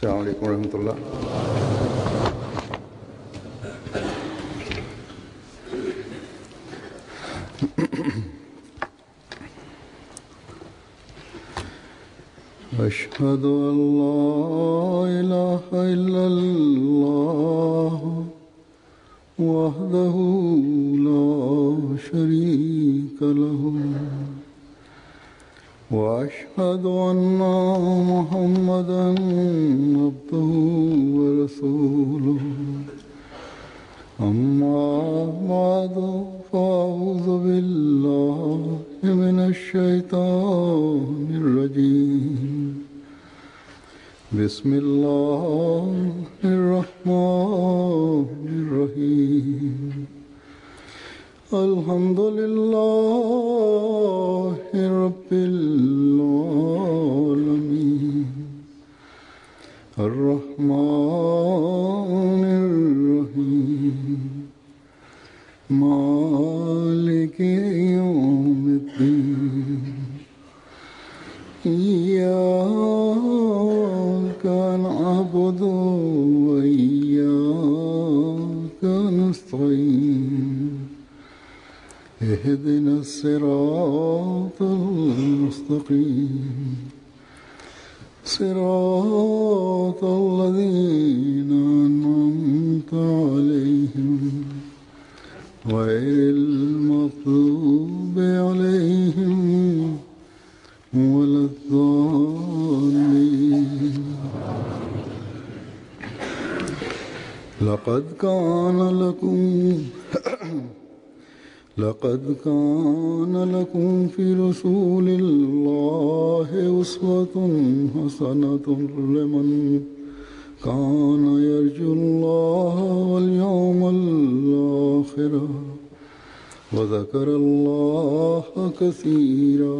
अस्सलाम वालेकुम रहमतुल्लाह। अशहदु अल्ला इलाहा इल्लल्लाह वहदहु ला शरीका लहु वअशहदु अन्ना मुहम्मदन अब्दुहु व रसूलुहु अम्मा बअदु फ़अऊज़ु बिल्लाहि मिनश शैतानिर रजीम। बिस्मिल्लाहिर रहमानिर रहीम। अल्हम्दुलिल्लाहि रब्बिल आलमीन अर्रहमानिर रहीम मालिकि यौमिद्दीन इय्याका नअबुदु व इय्याका नस्तईन इहदिना सिरातल मुस्तकीम सिरातल लज़ीना अनअमता अलैहिम गैरिल मग़्दूबि अलैहिम वलद्दाल्लीन। लक़द कान लकुम फ़ी रसूलिल्लाहि उस्वतुन हसनतुन लिमन कान यर्जुल्लाह वल यौमल आखिर व ज़करल्लाह कसीरा।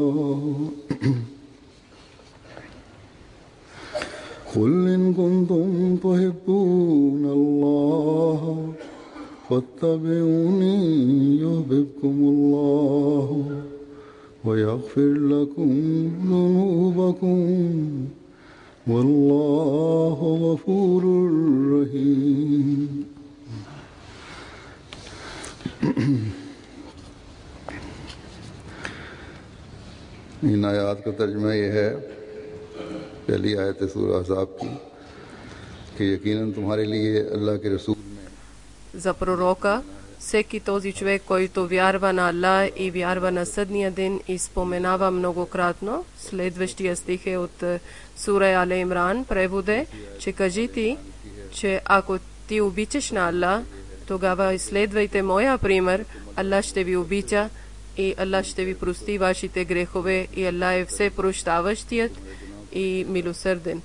क़ुल इन कुन्तुम तुहिब्बूनल्लाह फत्तबिऊनी युहबिबकुमुल्लाह व यग़फ़िर लकुम ज़ुनूबकुम वल्लाहु गफ़ूरुर रहीम। इन आयात का तर्जुमा यह है, पहली आयत सूरह अहज़ाब की, कि यकीनन तुम्हारे लिए अल्लाह के रसूल za proroka, всеки този човек, който вярва на Аллах и вярва на съдния ден и споменава многократно. Следващия стих е от сура Али Имран, превод е, че кажи ти, че ако ти обичаш на Аллах, тогава изследвайте моя пример, Аллах ще ви обича и Аллах ще ви прости вашите грехове и Аллах е все прощаващият и милосърден.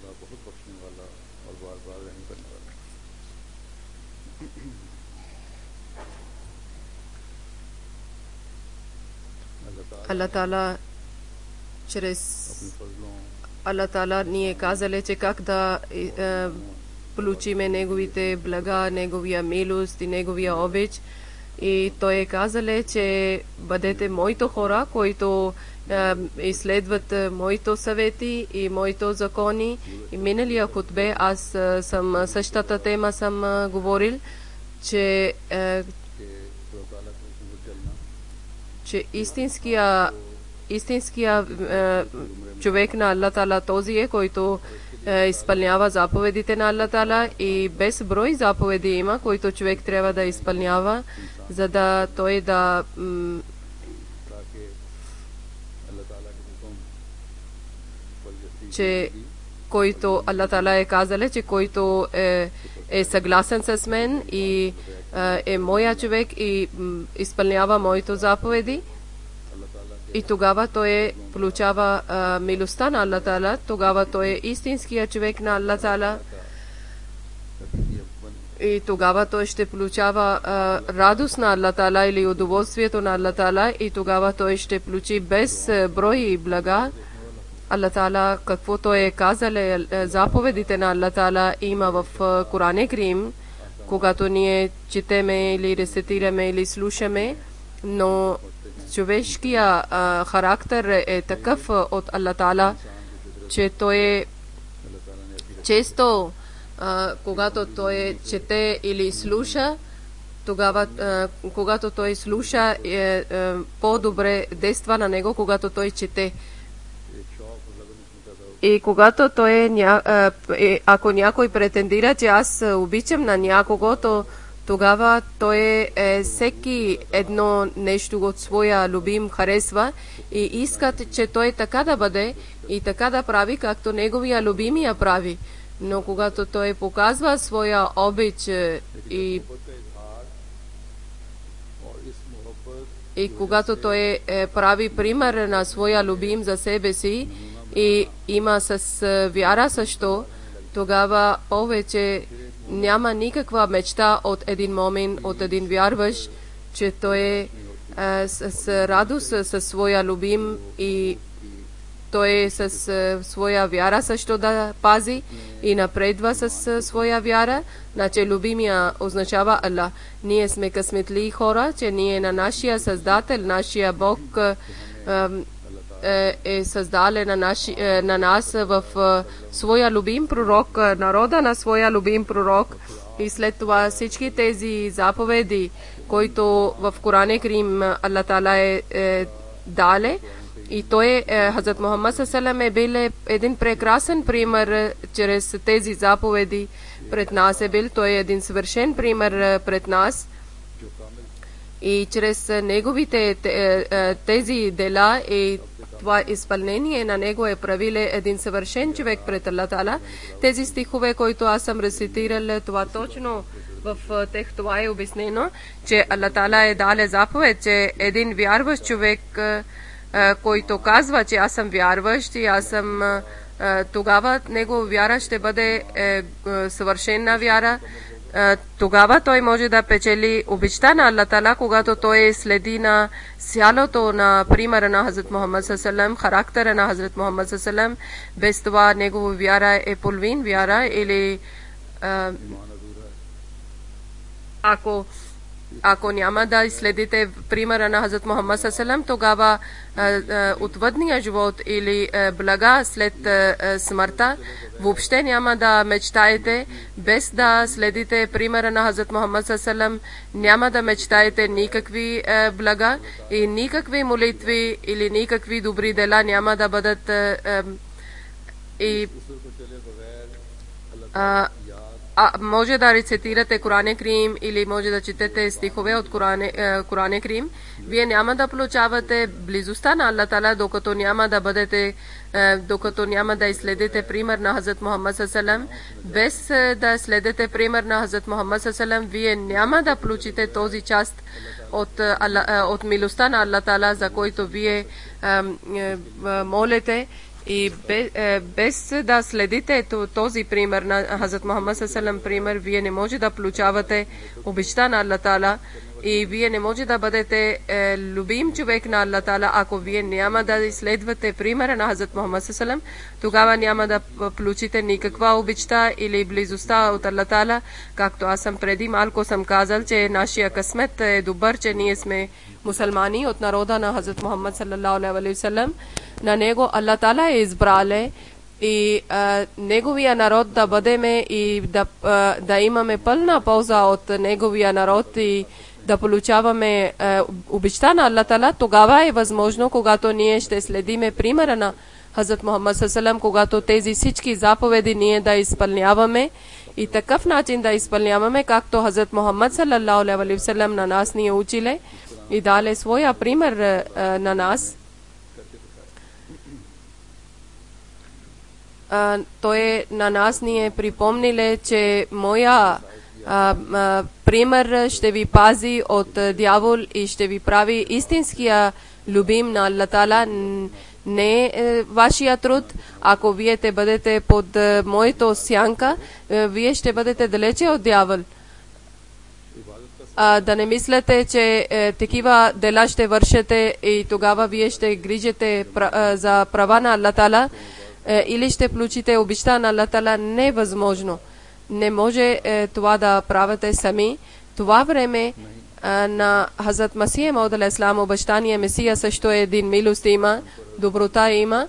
Allah Ta'ala ни е казале, че как да получиме неговите блага, неговия милост и неговия обич. И той е казале, че бъдете моите хора, които изследват моите съвети и моите закони. И миналия хутбе аз съм същата тема съм говорил, че истинския човек на Аллах Таала този е, който изпълнява заповедите на Аллах Таала, и без брой заповеди има, които човек трябва да изпълнява, за да той да че който Аллах Таала е казал, че който е съгласен с мен и е моя човек и изпълнява моите заповеди, и тогава той получава милостта на Аллах Таала, тогава той е истинският човек на Аллах Таала, и тогава той ще получава радост на Аллах Таала или удоволствието на Аллах Таала, и тогава той ще получи без брой и блага. Аллах Таала, каквото е казал, заповедите на Аллах Таала има в Коран Карим, когато ние четеме или рецитираме или слушаме, но човешкия характер е такъв от Аллах Таала, че той често когато той чете или слуша, тогава когато той слуша по-добре действа на него, когато той чете. И когато ако някой претендира, че аз обичам на някого, то тогава той всеки едно нещо от своя любим харесва и искат, че той така да бъде и така да прави, както неговия любимия прави. Но когато той показва своя обич и когато той прави пример на своя любим за себе си и има с вяра също, тогава повече няма никаква мечта от един момент, от един вярващ, че той с радост със своя любим и той с своя вяра също да пази и напредва с своя вяра. Значи любимия означава Аллах. Ние сме късметли хора, че ние на нашия Създател, нашия Бог е създален на нас в своя любим пророк, народа на своя любим пророк. И след това всички тези заповеди, които в Коран Карим Аллах Таала е дале, и той, Хазрат Мухаммад салалам, е бил един прекрасен пример чрез тези заповеди пред нас. Той е един съвършен пример пред нас. И чрез неговите тези дела и това изпълнение на него е правил един съвършен човек пред Аллах Таала. Тези стихове, които аз съм рецитирал, това точно в тях това е обяснено, че Аллах Таала е дал заповед, че един вярващ човек, който казва, че аз съм вярващ и аз съм, тогава негова вяра ще бъде съвършена вяра. Тогава той може да печели обичта на Аллах Таала, когато той следи на сялото на примера на Хазрат Мухаммад салалам, характера на Хазрат Мухаммад салалам. Без това негова вяра е половин вяра или ако няма да следите примера на Хазрат Мухаммад салалам, тогава отвъдния живот или блага след смъртта въобще няма да мечтаете. Без да следите примера на Хазрат Мухаммад салалам, няма да мечтаете никакви блага и никакви молитви или никакви добри дела няма да бъдат може да рецитирате Коран Карим или може да четете стихове от Коран Карим. Вие няма да получавате близостта на Аллах Таала, докато няма да изследите пример на Хазрат Мухаммад салалам. Без да следите пример на Хазрат Мухаммад салалам, вие няма да получите този част от милостта на Аллах Таала, за който вие молите. И без да следите този пример на Хазрат Мухаммад салалам пример, вие не може да получавате обичта на Аллах Таала и вие не може да бъдете любим човек на Аллах Таала, ако вие няма да изследвате примера на Хазрат Мухаммад салалам. Тогава няма да получите никаква обичта или близостта от Аллах Таала. Както аз съм преди малко съм казал, че нашия късмет е добър, че ние сме мусулмани от народа на Хазрат Мухаммад салаллаху алейхи ва саллям. На него Аллах Таала е избрале и неговия народ да бъдеме и да имаме пълна полза от неговия народ и да получаваме обичта на Аллах Таала. Тогава е възможно, когато ние ще следиме примера на Хазрат Мухаммад салалам, когато тези всички заповеди ние да изпълняваме и такъв начин да изпълняваме, както Хазрат Мухаммад салаллаху алейхи ва саллям на нас ни училе и дале своя пример на нас. Той на нас ни е припомниле, че моя пример ще ви пази от дявол и ще ви прави истинския любим на Аллах Таала. Не вашия труд. Ако вие те бъдете под моето сянка, вие ще бъдете далече от дявол. Да не мислете, че такива дела ще вършите и тогава вие ще грижите за права на Аллах Таала или ще получите обичта на Аллах Таала. Невъзможно. Не може това да правите сами. Това време на Хазрат Масия Мауд алейхи салам, обещания Месия, също е един милост има, доброта има,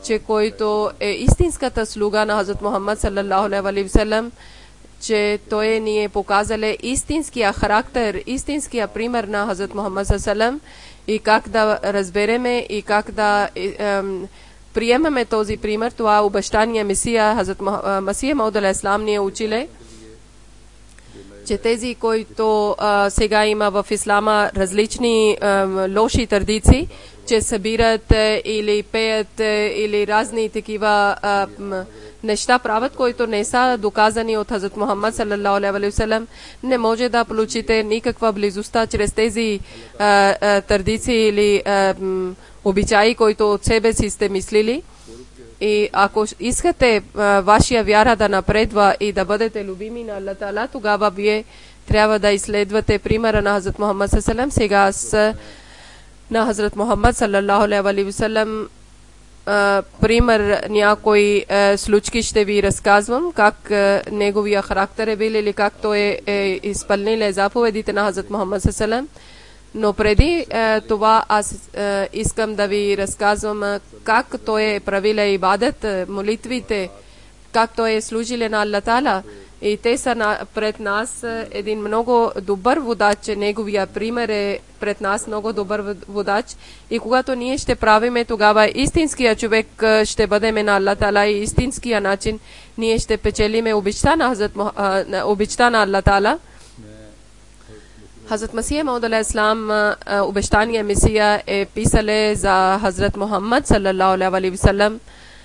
че който е истинската слуга на Хазрат Мухаммад саллаллаху алейхи ва саллям, че той ни е показале истинския характер, истинския пример на Хазрат Мухаммад саллаллаху алейхи ва саллям и как да разбереме и как да приемаме този пример. Това обещание Месия, Хазрат Масия Мауд алейхиссалам ни е училе, че тези, които сега има в ислама различни лоши традиции, че събират или пеят или разни такива неща правят, които не са доказани от Хазрат Мухаммад саллаллаху алейхи ва саллям, не може да получите никаква близостта чрез тези традиции или обичаи, които от себе си сте мислили. И ако искате вашия вяра да напредва и да бъдете любими на Аллах Таала, тогава вие трябва да изследвате примера на Хазрат Мухаммад саллаллаху алейхи ва саллям. Сега с на Хазрат Мухаммад саллаллаху алейхи ва саллям пример някои случки ще ви разказвам, как неговия характер е бил или как той е изпълнил заповедите на Хазрат Мухаммад саллаллаху алейхи ва саллям. Но преди това аз искам да ви разказвам как той е правил ибадет, молитвите, как той е служил на Аллах Таала. И те са пред нас един много добър водач, неговия пример е пред нас много добър водач. И когато ние ще правиме, тогава истинския човек ще бъдем на Аллах Таала и истинския начин ние ще печелиме обичта на Аллах Таала. Хазрат Масия Мауд алейхиссалам обещания Месия е писале за Хазрат Мухаммад саллаллаху алейхи ва саллям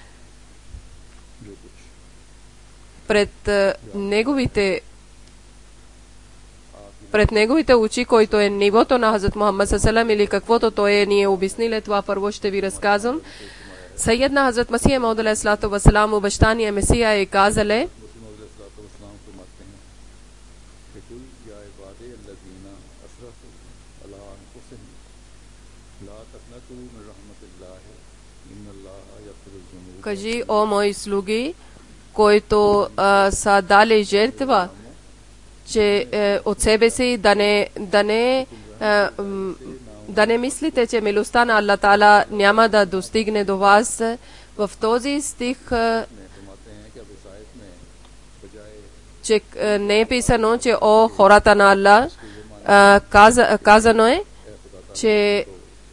пред неговите очи, който е нивото на Хазрат Мухаммад саллаллаху алейхи ва саллям или каквото той ни е обяснил, това първо ще ви разказвам. Сайедна Хазрат Масия Мауд алейхиссалам обещания Месия е казале, кажи, о мои слуги, които са дали жертва, че от себе си да не мислите, че милостта на Аллах Таала няма да достигне до вас. В този стих че не е писано, че о хората на Аллах, казано е, че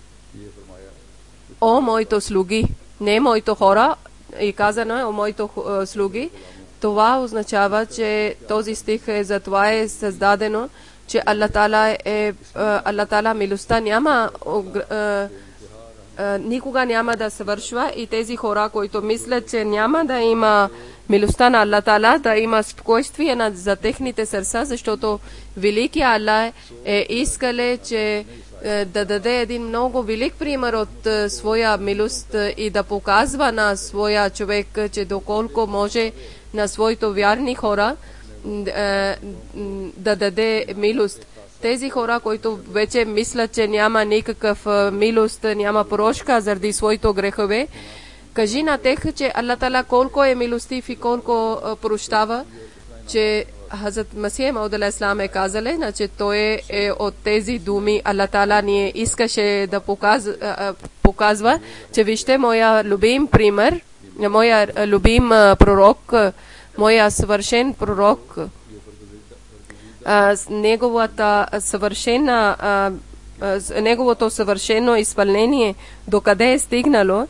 о моите слуги, не моите хора, и казано е о моите слуги. Това означава, че този стих за това е създадено, че Аллах Таала милостта няма никога няма да свършва и тези хора, които мислят, че няма да има милостта на Аллах Таала, да има спокойствие за техните сърца, защото великият Аллах е искале, че да даде един много велик пример от своя милост и да показва на своя човек, че доколко може на своите вярни хора да даде милост. Тези хора, които вече мислят, че няма никакъв милост, няма прошка заради своите грехове, кажи на тех, че Аллах Таала колко е милостив и колко прощава, че Хазрат Масия Мауд алейхиссалам е казале, значи той е от тези думи. Аллах Таала ни искаше да показва, че вижте моя любим пример, моя любим пророк, моя съвършен пророк, неговото съвършено изпълнение докъде е стигнало,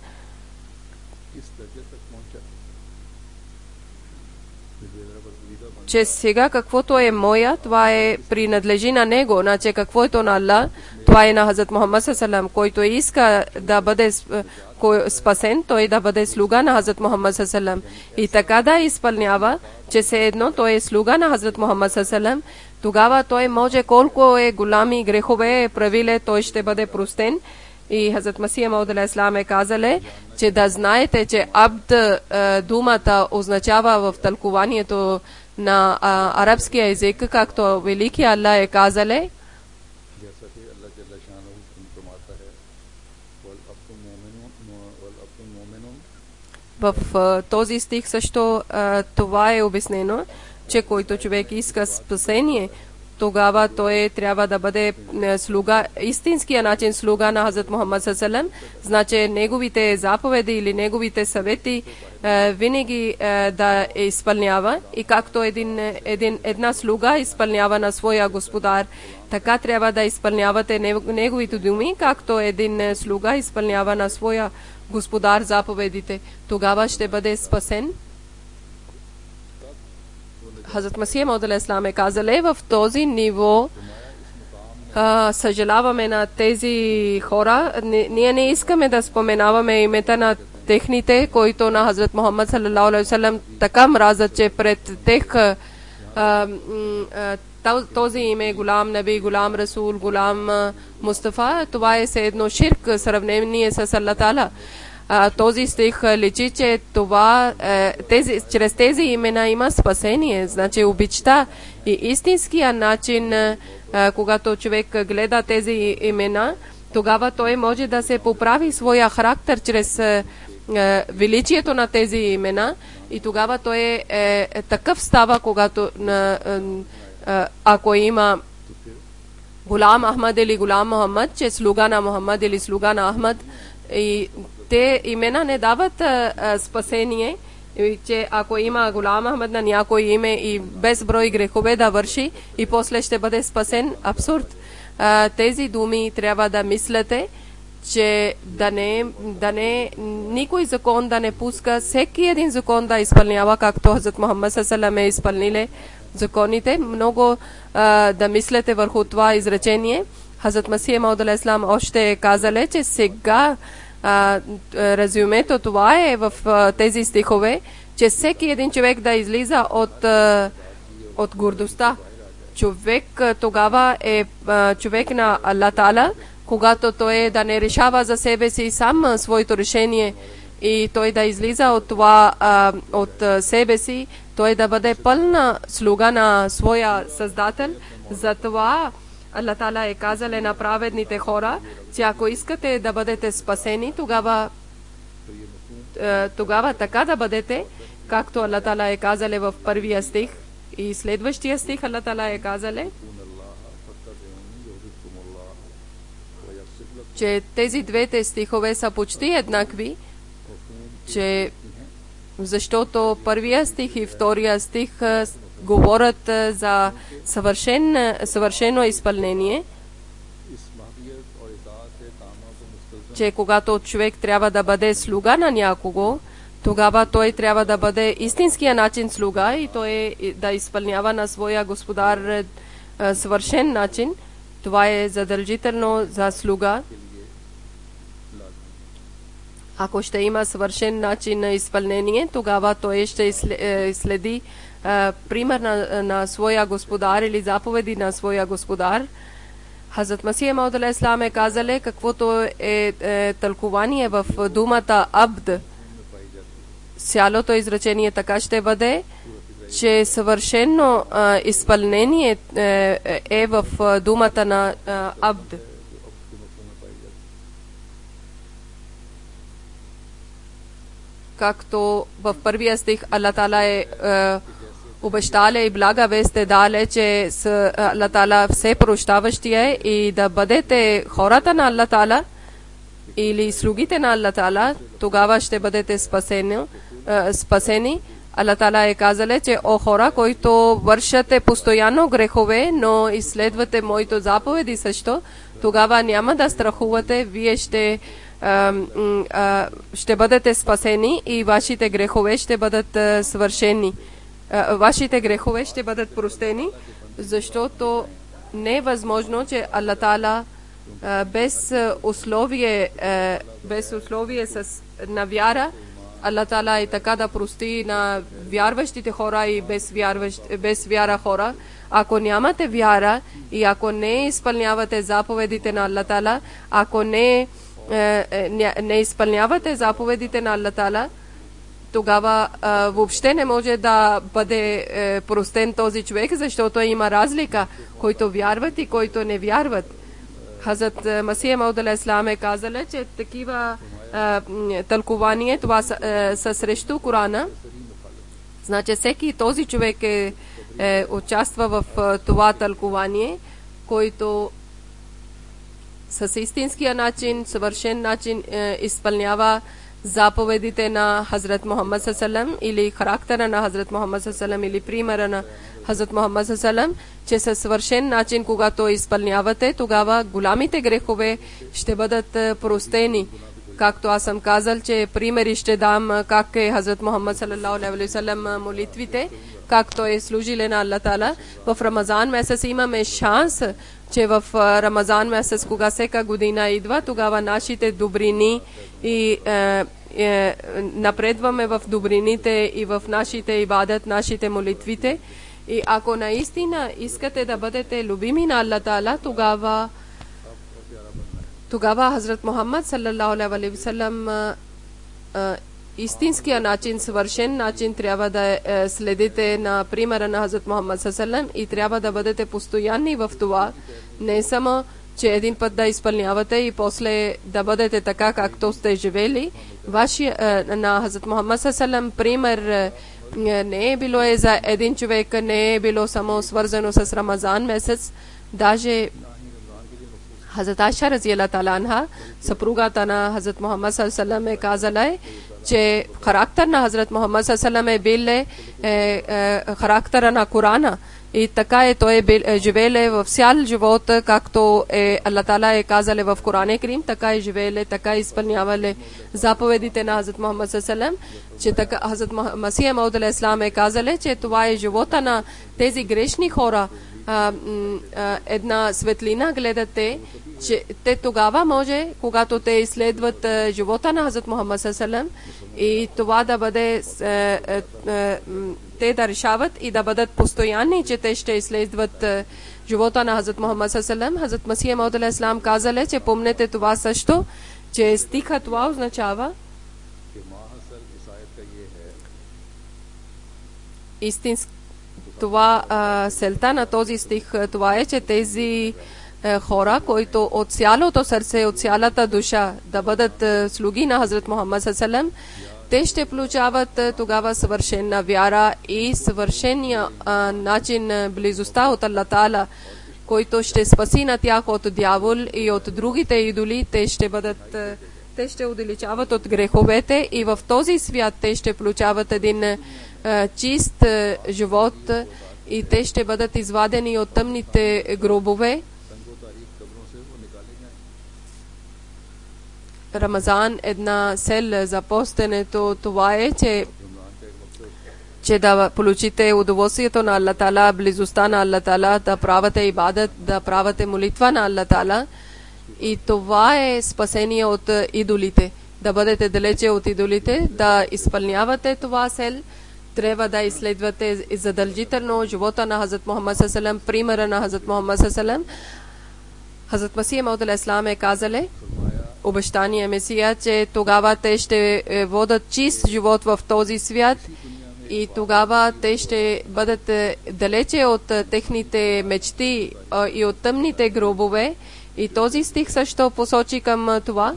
че сега каквото е моя, това е принадлежи на него, значи каквото на Аллах, това е на Хазрат Мухаммад саллаллаху, който иска да бъде спасен, той да бъде слуга на Хазрат Мухаммад саллаллаху и така да изпълнява, че все едно той е слуга на Хазрат Мухаммад саллаллаху, тогава той може колко е голями грехове е правиле, той ще бъде простен. И Хазрат Масия Мауд алейхиссалам е казале, че да знаете, че абд думата означава в тълкуванието на арабския език, както велики Аллах е казале, в този стих също това е обяснено, че който човек иска спасение, тогава той трябва да бъде слуга, истинския начин слуга на Хазрат Мухаммад ﷺ, значи неговите заповеди или неговите съвети винаги да изпълнява, и както една слуга изпълнява на своя господар, така трябва да изпълнявате неговите думи, както един слуга изпълнява на своя господар заповедите. Тогава ще бъде спасен. Хазрат Масих Мауд алейхиссалам е казал, в този ниво съжаляваме на тези хора. Ние не искаме да споменаваме имета на техните, които на Хазрат Мухаммад саллалаху алейхи ва саллям така мразят, че пред тех този име Гулам Наби, Гулам Расул, Гулам Мустафа, това е все едно ширк в сравнение с Аллах Таала. Този стих личи, че това, чрез тези имена има спасение. Значи обичта и истинския начин, когато човек гледа тези имена, тогава той може да се поправи своя характер чрез величието на тези имена, и тогава той такъв става, когато ако има Гулам Ахмад или Гулам Мухаммад, че слуга на Мухаммад или слуга на Ахмад, и те имена не дават спасение, че ако има Гулам Ахмад на някой име и безброй грехове да върши и после ще бъде спасен, абсурд. Тези думи трябва да мислите, че да не никой закон да не пуска, всеки един закон да изпълнява, както Хазрат Мухаммад саллаллаху е изпълнили законите. Много да мислите върху това изречение. Хазрат Масих Мауд алейхиссалам още казале, че сега резюмето това е в тези стихове, че всеки един човек да излиза от гордостта. Човек тогава е човек на Аллах Таала, когато той да не решава за себе си сам своето решение и той да излиза от това, от себе си, той да бъде пълна слуга на своя Създател. Затова Аллах Таала е казал на праведните хора, че ако искате да бъдете спасени, тогава така да бъдете, както Аллах Таала е казал в първия стих и следващия стих. Аллах Таала е казал, че тези двете стихове са почти еднакви, че защото първия стих и втория стих говорят за съвършено изпълнение, че когато човек трябва да бъде слуга на някого, тогава той трябва да бъде истинския начин слуга и той да изпълнява на своя господар съвършен начин. Това е задължително за слуга. Ако ще има съвършен начин на изпълнение, тогава той ще следи пример на своя господар или заповеди на своя господар. Хазрат Масих Мауд алейхиссалам е казале, каквото е тълкование в думата абд, цялото изречение така ще бъде, че съвършено изпълнение е в думата на абд. Както в първия стих Аллах Таала е обещале и блага вест е дале, че Аллах Таала все прощаващия е, и да бъдете хората на Аллах Таала или слугите на Аллах Таала, тогава ще бъдете спасени. Аллах Таала е казале, че о хора, които вършате постоянно грехове, но изследвате моите заповеди също, тогава няма да страхувате, вие ще бъдете спасени и вашите грехове ще бъдат свършени. Вашите грехове ще бъдат простени, защото не е възможно, че Аллах Таала без условие на вяра, Аллах Таала е така да прости на вярващите хора и без вяра хора. Ако нямате вяра и ако не изпълнявате заповедите на Аллах Таала, ако не изпълнявате заповедите на Аллах Таала, тогава въобще не може да бъде простен този човек, защото има разлика, които вярват и които не вярват. Хазрат Масих Мауд алейхиссалам е казала, че такива тълкования това са срещу Корана. Значи всеки този човек участва в това тълкование, който с истинския начин, съвършен начин изпълнява заповедите на Хазрат Мухаммад ﷺ или характера на Хазрат Мухаммад ﷺ или примера на Хазрат Мухаммад ﷺ, че със съвършен начин, когато изпълнявате, тогава голямите грехове ще бъдат простени. Както аз съм казал, че примери ще дам как е Хазрат Мухаммад ﷺ молитвите, както е служили на Аллах Таала. В Рамазан месец имаме шанс, че в Рамазан месец, кога всека година идва, тогава нашите добрини и напредваме в добрините и в нашите ибадат, нашите молитвите. И ако наистина искате да бъдете любими на Аллах Таала, тогава Хазрат Мухаммад ﷺ истинския начин, съвършен начин трябва да следите на примера на Хазрат Мухаммад ﷺ и трябва да бъдете постоянни в това. Не само, че един път да изпълнявате и после да бъдете така, както сте живели. На Хазрат Мухаммад ﷺ пример не е било за един човек, не е било само свързано с Рамазан месец. Даже Хазрат Айша разияллаху таала анха, съпругата на Хазрат Мухаммад ﷺ, е казала, че характер на Хазрат Мухаммад ﷺ е бил характера на Корана. И така е той живеел в цял живот, както Аллах Таала е казал в Корана Карим, така е живеел, така изпълнявал заповедите на Хазрат Мухаммад ﷺ, че така Хазрат Масих Мауд алейхиссалам е казал, че това е живота на тези грешни хора. Една светлина гледате, че те тогава може, когато те изследват живота на Хазрат Мухаммад ﷺ, и това да бъде те да решават и да бъдат постоянни, че те ще изследват живота на Хазрат Мухаммад ﷺ. Хазрат Масих Мауд алейхиссалам казале, че помнете това също, че стиха това означава истински. Това селта на този стих, това е, че тези хора, които от цялото сърце, от цялата душа да бъдат слуги на Хазрат Мухаммад ﷺ, те ще получават тогава съвършена вяра и съвършения начин близостта от Аллах Таала, който ще спаси на тях от дявол и от другите идоли. Те ще удалечават от греховете и в този свят те ще получават един чист живот и те ще бъдат извадени от тъмните гробове. Рамазан една цел за постенето, това е, че да получите удоволствието на Аллах Таала, близостта на Аллах Таала, да правите ибадат, да правите молитва на Аллах Таала. И това е спасение от идолите. Да бъдете далече от идолите, да изпълнявате това цел. Трябва да изследвате задължително живота на Хазрат Мухаммад ﷺ, примера на Хазрат Мухаммад ﷺ. Хазрат Масих Мауд алейхиссалам е казале, обещание Месия, че тогава те ще водят чист живот в този свят и тогава те ще бъдат далече от техните мечти и от тъмните гробове. И този стих също посочи към това,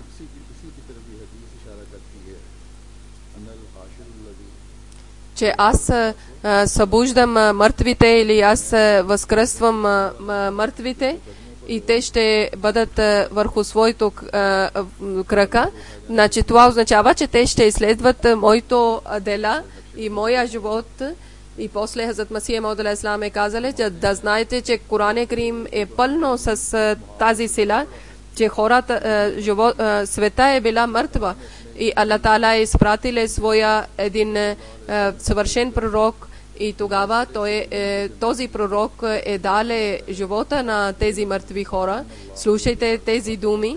че аз събуждам мъртвите или аз възкръсвам мъртвите и те ще бъдат върху своето крака. Значи това означава, че те ще изследват моето дела и моя живот. И после Хазрат Масих Мауд алейхиссалам е казали, че да знаете, че Коран Карим е пълно с тази сила, че хората, света е била мъртва и Аллах Таала е изпратил своя един съвършен пророк и тогава този пророк е дал живота на тези мъртви хора. Слушайте тези думи,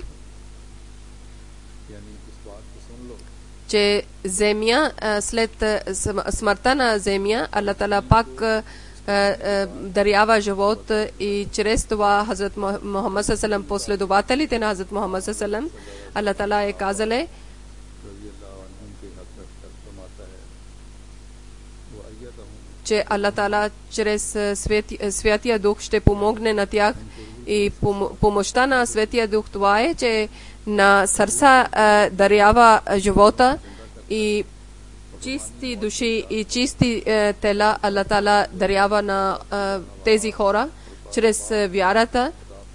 че земя, след смъртта на земя, Аллах Таала пак дарява живот и чрез това Хазрат Мухаммад ﷺ, последователите на Хазрат Мухаммад ﷺ, Аллах Таала е казале, че Аллах Таала чрез Святия Дух ще помогне на тях и помощта на Святия Дух това е, че на сърца дарява живота и чисти души и чисти тела, Аллах Таала дарява на тези хора чрез вярата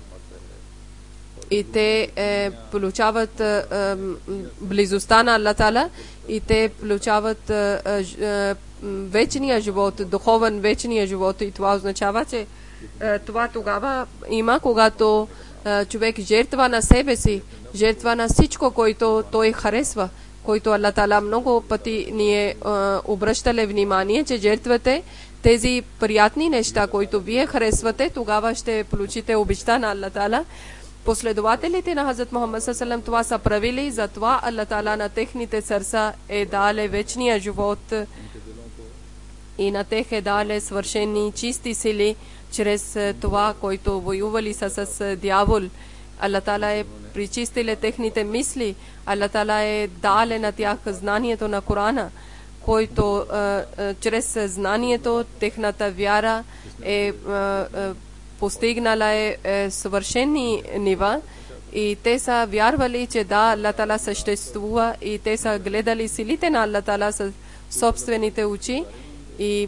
и те получават близостта на Аллах Таала и те получават вечния живот, духовен вечния живот, и това означава, че това тогава има, когато човек жертва на себе си, жертва на всичко, което той харесва, който Аллах Таала много пъти ни е обръщали внимание, че жертвате тези приятни неща, които вие харесвате, тогава ще получите обичта на Аллах Таала. Последователите на Хазрат Мухаммад ﷺ това са правили, затова Аллах Таала на техните сърца е дале вечния живот и на тех е дале свършени чисти сили чрез това, който воювали с дявол. Аллах Таала е причистили техните мисли, Аллах Таала е дале на тях знанието на Корана, който чрез знанието техната вяра е постигнала съвършени нива и те са вярвали, че да, Аллах Таала съществува и те са гледали силите на Аллах Таала с собствените очи и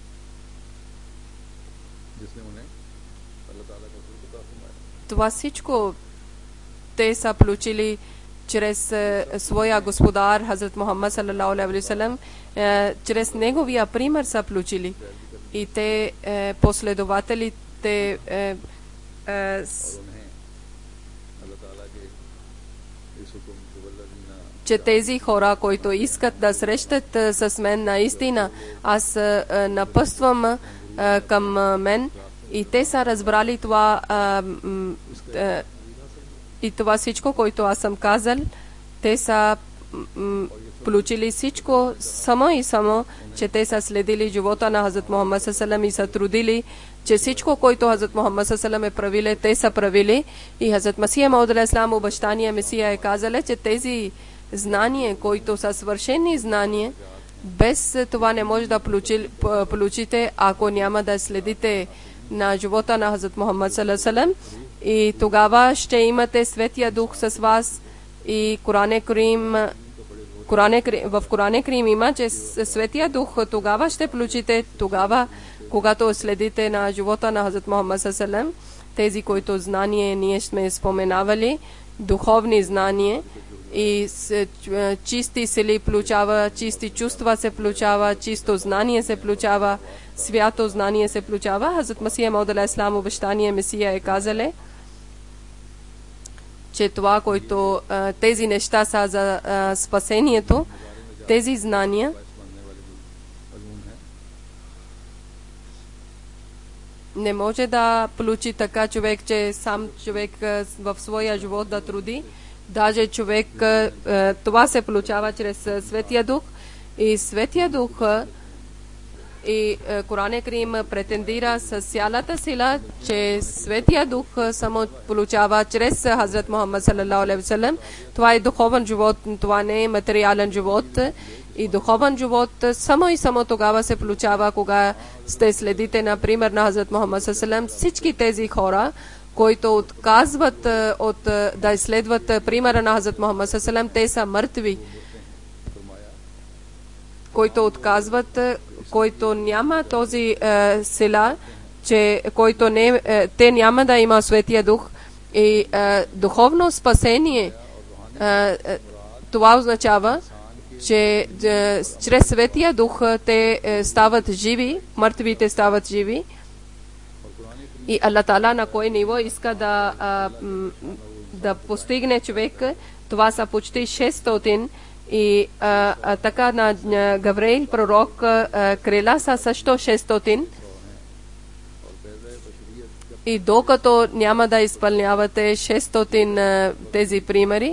това всичко те са получили чрез своя господар Хазрат Мухаммад саллалаху алейхи ва саллям, чрез неговия пример са получили и те последователите че тези хора, които искат да срещат с мен наистина, аз напъствам към мен и те са разбрали това и това всичко, което аз съм казал, те са получили всичко само и само, че те са следили живота на Хазрат Мухаммад ﷺ и са трудили, че всичко, което Хазрат Мухаммад ﷺ е правили, те са правили. И Хазрат Масия Мауд алейхиссалам, обещания Месия, е казали, че тези знания, които са свършени знания, без това не може да получите, ако няма да следите на живота на Хазрат Мухаммад ﷺ. И тогава ще имате Светия Дух с вас и в Коране Крим има, че Светия Дух тогава ще получите, тогава, когато следите на живота на Хазрат Мухаммад ﷺ. Тези, които знания ние сме споменавали, духовни знания и чисти сили получава, чисти чувства се получава, чисто знание се получава, свято знание се получава. Хазрат Масия Мауд алейхиссалам, обещание Месия, е казали, че това, което тези неща са за спасението, тези знания не може да получи така човек, че сам човек в своя живот да труди. Даже човек, това се получава чрез Светия Дух и Светия Дух и Коран Крим претендира с цялата сила, че Светия Дух само получава чрез Хазрат Мухаммад саллалаху алейхи ва саллям. Това е духовен живот, това не е материален живот. И духовен живот само и само тогава се получава, кога сте следите, например, на Хазрат Мухаммад саллалаху алейхи ва саллям. Всички тези хора, които отказват да изследват примера на Хазрат Мухаммад саллалаху алейхи ва саллям, те са мъртви. Които отказват, който няма този сила, че който не, те няма да има Светия Дух и духовно спасение. Това означава, че чрез Светия Дух те стават живи, мъртвите стават живи. И Аллах Таала на кой ниво иска да постигне човек, това са почти 600. И така на Гавриил пророк крила са също 600. И докато няма да изпълнявате 600 тези примери,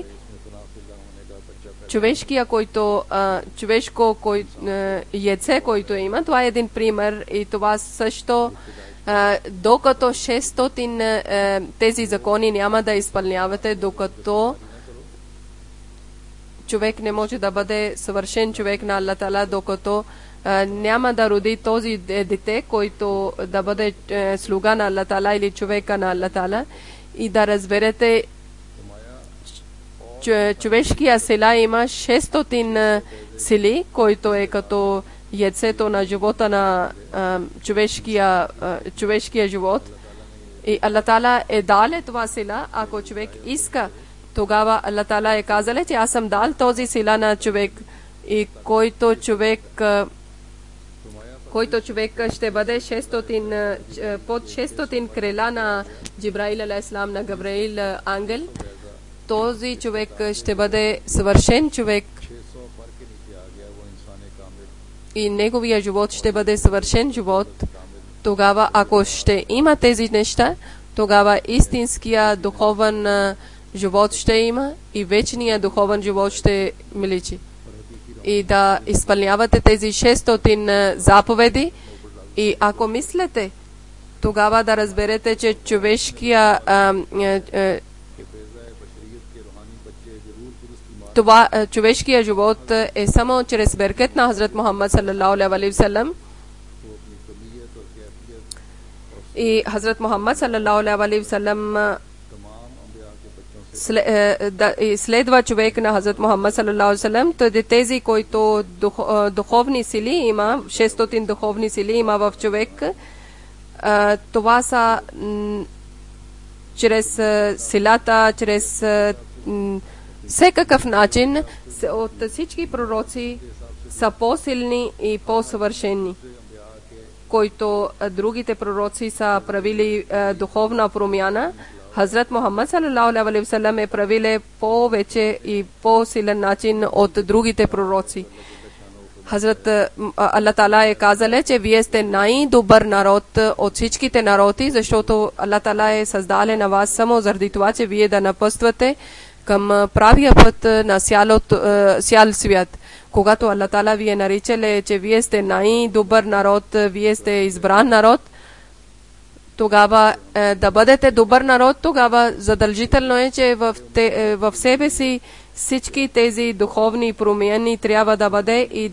човешко яйце, който има, това е един пример. И това също, докато 600 тези закони няма да изпълнявате, докато човек не може да бъде съвършен човек на Аллах Таала, докато няма да роди този дете, който да бъде слуга на Аллах Таала или човека на Аллах Таала. И да разберете, човешкия сила има 600 сили, който е като яйцето на живота на човешкия живот. И Аллах Таала е дал това сила, ако човек иска. Тогава Аллах Таала е казал, че аз съм дал този сила на човек. И който човек ще бъде 600, под 600 крила на Джибраил алейхиссалам, на Габриил ангел, този човек ще бъде съвършен човек и неговия живот ще бъде съвършен живот. Тогава, ако ще има тези неща, тогава истинския духовен живот ще има и вечния духовен живот ще миличи. И да изпълнявате тези 600 заповеди. И ако мислите, тогава да разберете, че човешкия живот е само чрез беркет на Хазрат Мухаммад саллаллаху алейхи ва саллям. И Хазрат Мухаммад саллаллаху алейхи ва саллям следва човек на Хазрат Мухаммад саллаллаху алейхи ва саллям. Тези, които духовни сили има, 600 духовни сили има в човек, това са чрез силата, чрез всекакъв начин от всички пророци са по-силни и по-съвършени, които другите пророци са правили духовна промяна. Хазрат Мухаммад саллаллаху алейхи ва саллям е правили повече и по-силен начин от другите пророци. Хазрат Аллах Таала е казал, че вие сте най-добър народ от всичките народи, защото Аллах Таала е създал на вас само заради това, че вие да напъствате към правия път на цял свят. Когато Аллах Таала ви е наричал, че вие сте най-добър народ, вие сте избран народ, тогава да бъдете добър народ, тогава задължително е, че в себе си всички тези духовни промени трябва да бъде и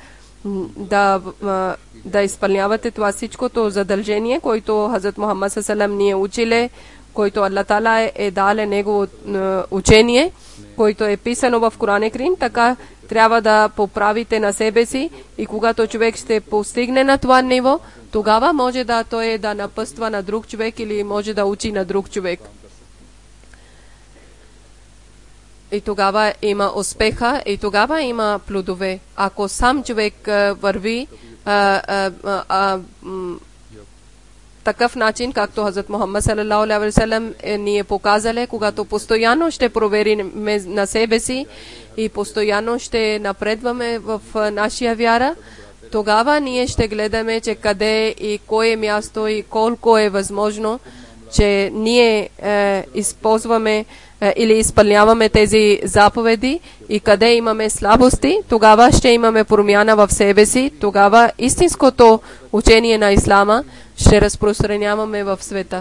да изпълнявате това всичкото задължение, което Хазрат Мухаммад саллаллаху алейхи ва саллям ни е училе, който Аллах Таала е дал негово учение, който е писано в Коран Карим. Така трябва да поправите на себе си и когато човек ще постигне на това ниво, тогава може да той да напъства на друг човек или може да учи на друг човек. И тогава има успеха и тогава има плодове. Ако сам човек върви такъв начин, както Хазрат Мухаммад саллаллаху алейхи ва саллям ни е показал, когато постоянно ще проверим на себе си и постоянно ще напредваме в нашия вяра, тогава ние ще гледаме, че къде и кое място и колко е възможно, че ние използваме или изпълняваме тези заповеди и къде имаме слабости, тогава ще имаме промяна в себе си, тогава истинското учение на Ислама ще разпространяваме в света.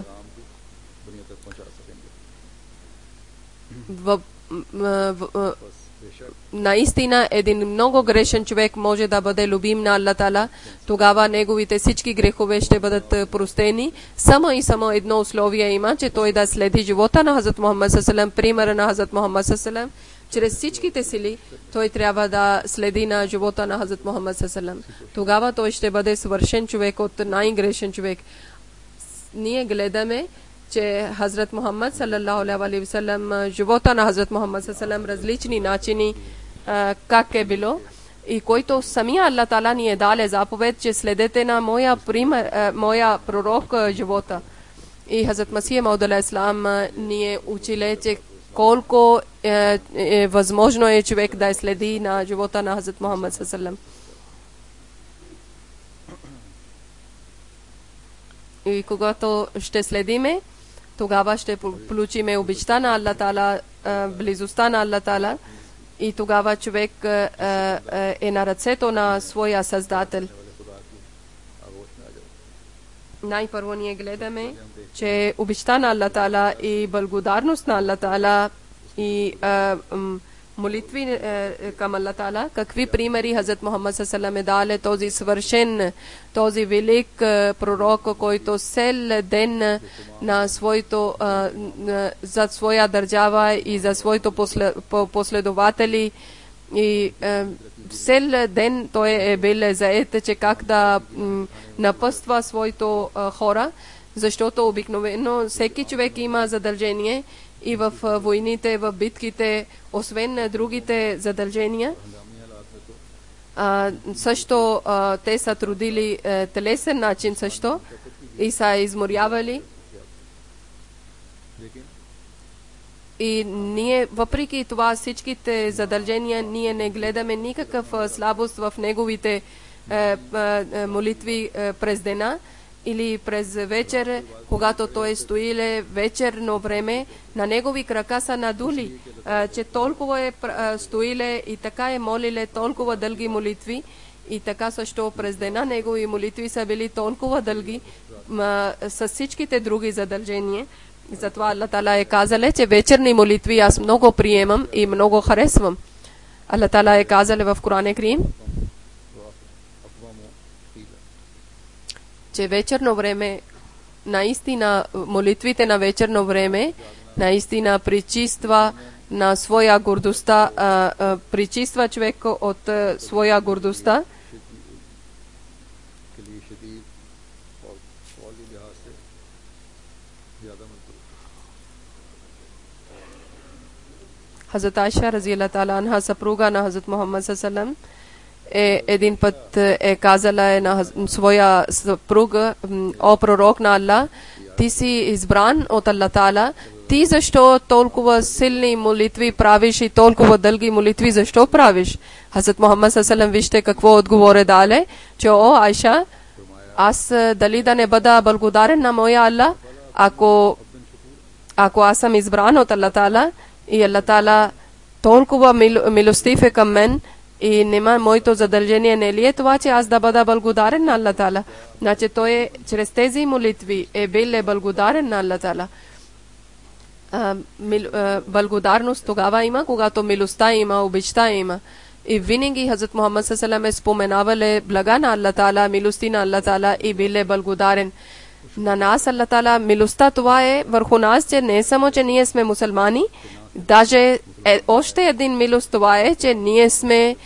Наистина един много грешен човек може да бъде любим на Аллах Таала, тогава неговите всички грехове ще бъдат простени. Само и само едно условие има, че той да следи живота на Хазрат Мухаммад саллаллаху алейхи ва саллям, примера на Хазрат Мухаммад саллаллаху алейхи ва саллям. Чрез всичките сили той трябва да следи на живота на Хазрат Мухаммад саллаллаху алейхи ва саллям. Тогава той ще бъде съвършен човек от най-грешен човек. Ние гледаме, че Хазрат Мухаммад саллаллаху алейхи ва саллям, живота на Хазрат Мухаммад саллаллаху алейхи ва саллям, различни начини как е било и който самия Аллах Таала ни е дал заповед, че следете на моя пророк живота. И Хазрат Масих Мауд алейхиссалам ни е училе, че колко възможно е човек да следи на живота на Хазрат Мухаммад саллаллаху алейхи ва саллям. И когато ще следиме, тогава ще получиме обичта на Аллах Таала, близостта на Аллах Таала и тогава човек е на ръцето на своя Създател. Най-първо ние гледаме, че обичта на Аллах Таала и благодарност на Аллах Таала и молитви към Аллах Таала, какви примери Хазрат Мухаммад ﷺ е дал, този свършен, този велик пророк, който цел ден на своето, за своя държава и за своите последователи, и цел ден той е бил заед, че как да напъства своите хора, защото обикновено всеки човек има задължение и в войните, в битките, освен другите задължения. Също те са трудили телесен начин също и са изморявали. И ние, въпреки това, всичките задължения, ние не гледаме никакъв слабост в неговите молитви през дена или през вечер, когато той стоиле вечерно време, на негови крака са надули, че толкова е стоиле и така е молиле толкова дълги молитви, и така също през дена негови молитви са били толкова дълги с всичките други задължения. Затова Аллах Таала е казал, че вечерни молитви аз много приемам и много харесвам. Аллах Таала е казал в Коран Карим, че вечерно време, наистина молитвите на вечерно време, наистина причиства на своя гордостта, причиства човек от своя гордостта. Хазрат Айша разияллаху таала анха, съпруга на Хазрат Мухаммад ﷺ, един път е казала на своя съпруга: о пророк на Аллах, ти си избран от Аллах Таала, ти защо толкова силни молитви правиш и толкова дълги молитви защо правиш? Хазрат Мухаммад ﷺ, вижте какво отговоре дале, че о Айша, аз дали да не бъда благодарен на моя Аллах, ако аз съм избран от Аллах Таала и Аллах Таала толкова милостив е към мен и нема моето задължение, не ли е това, че аз да бъда благодарен на Аллах Таала? Значи той е, чрез тези молитви е бил благодарен на Аллах Таала. Благодарност тогава има, когато милостта има, обичта има. И винаги Хазрат Мухаммад ﷺ е споменавал блага на Аллах Таала, милости на Аллах Таала и бил благодарен. На нас Аллах Таала милостта това е върху нас, че не само, че ние сме мусулмани, даже още един милост това е, че ние сме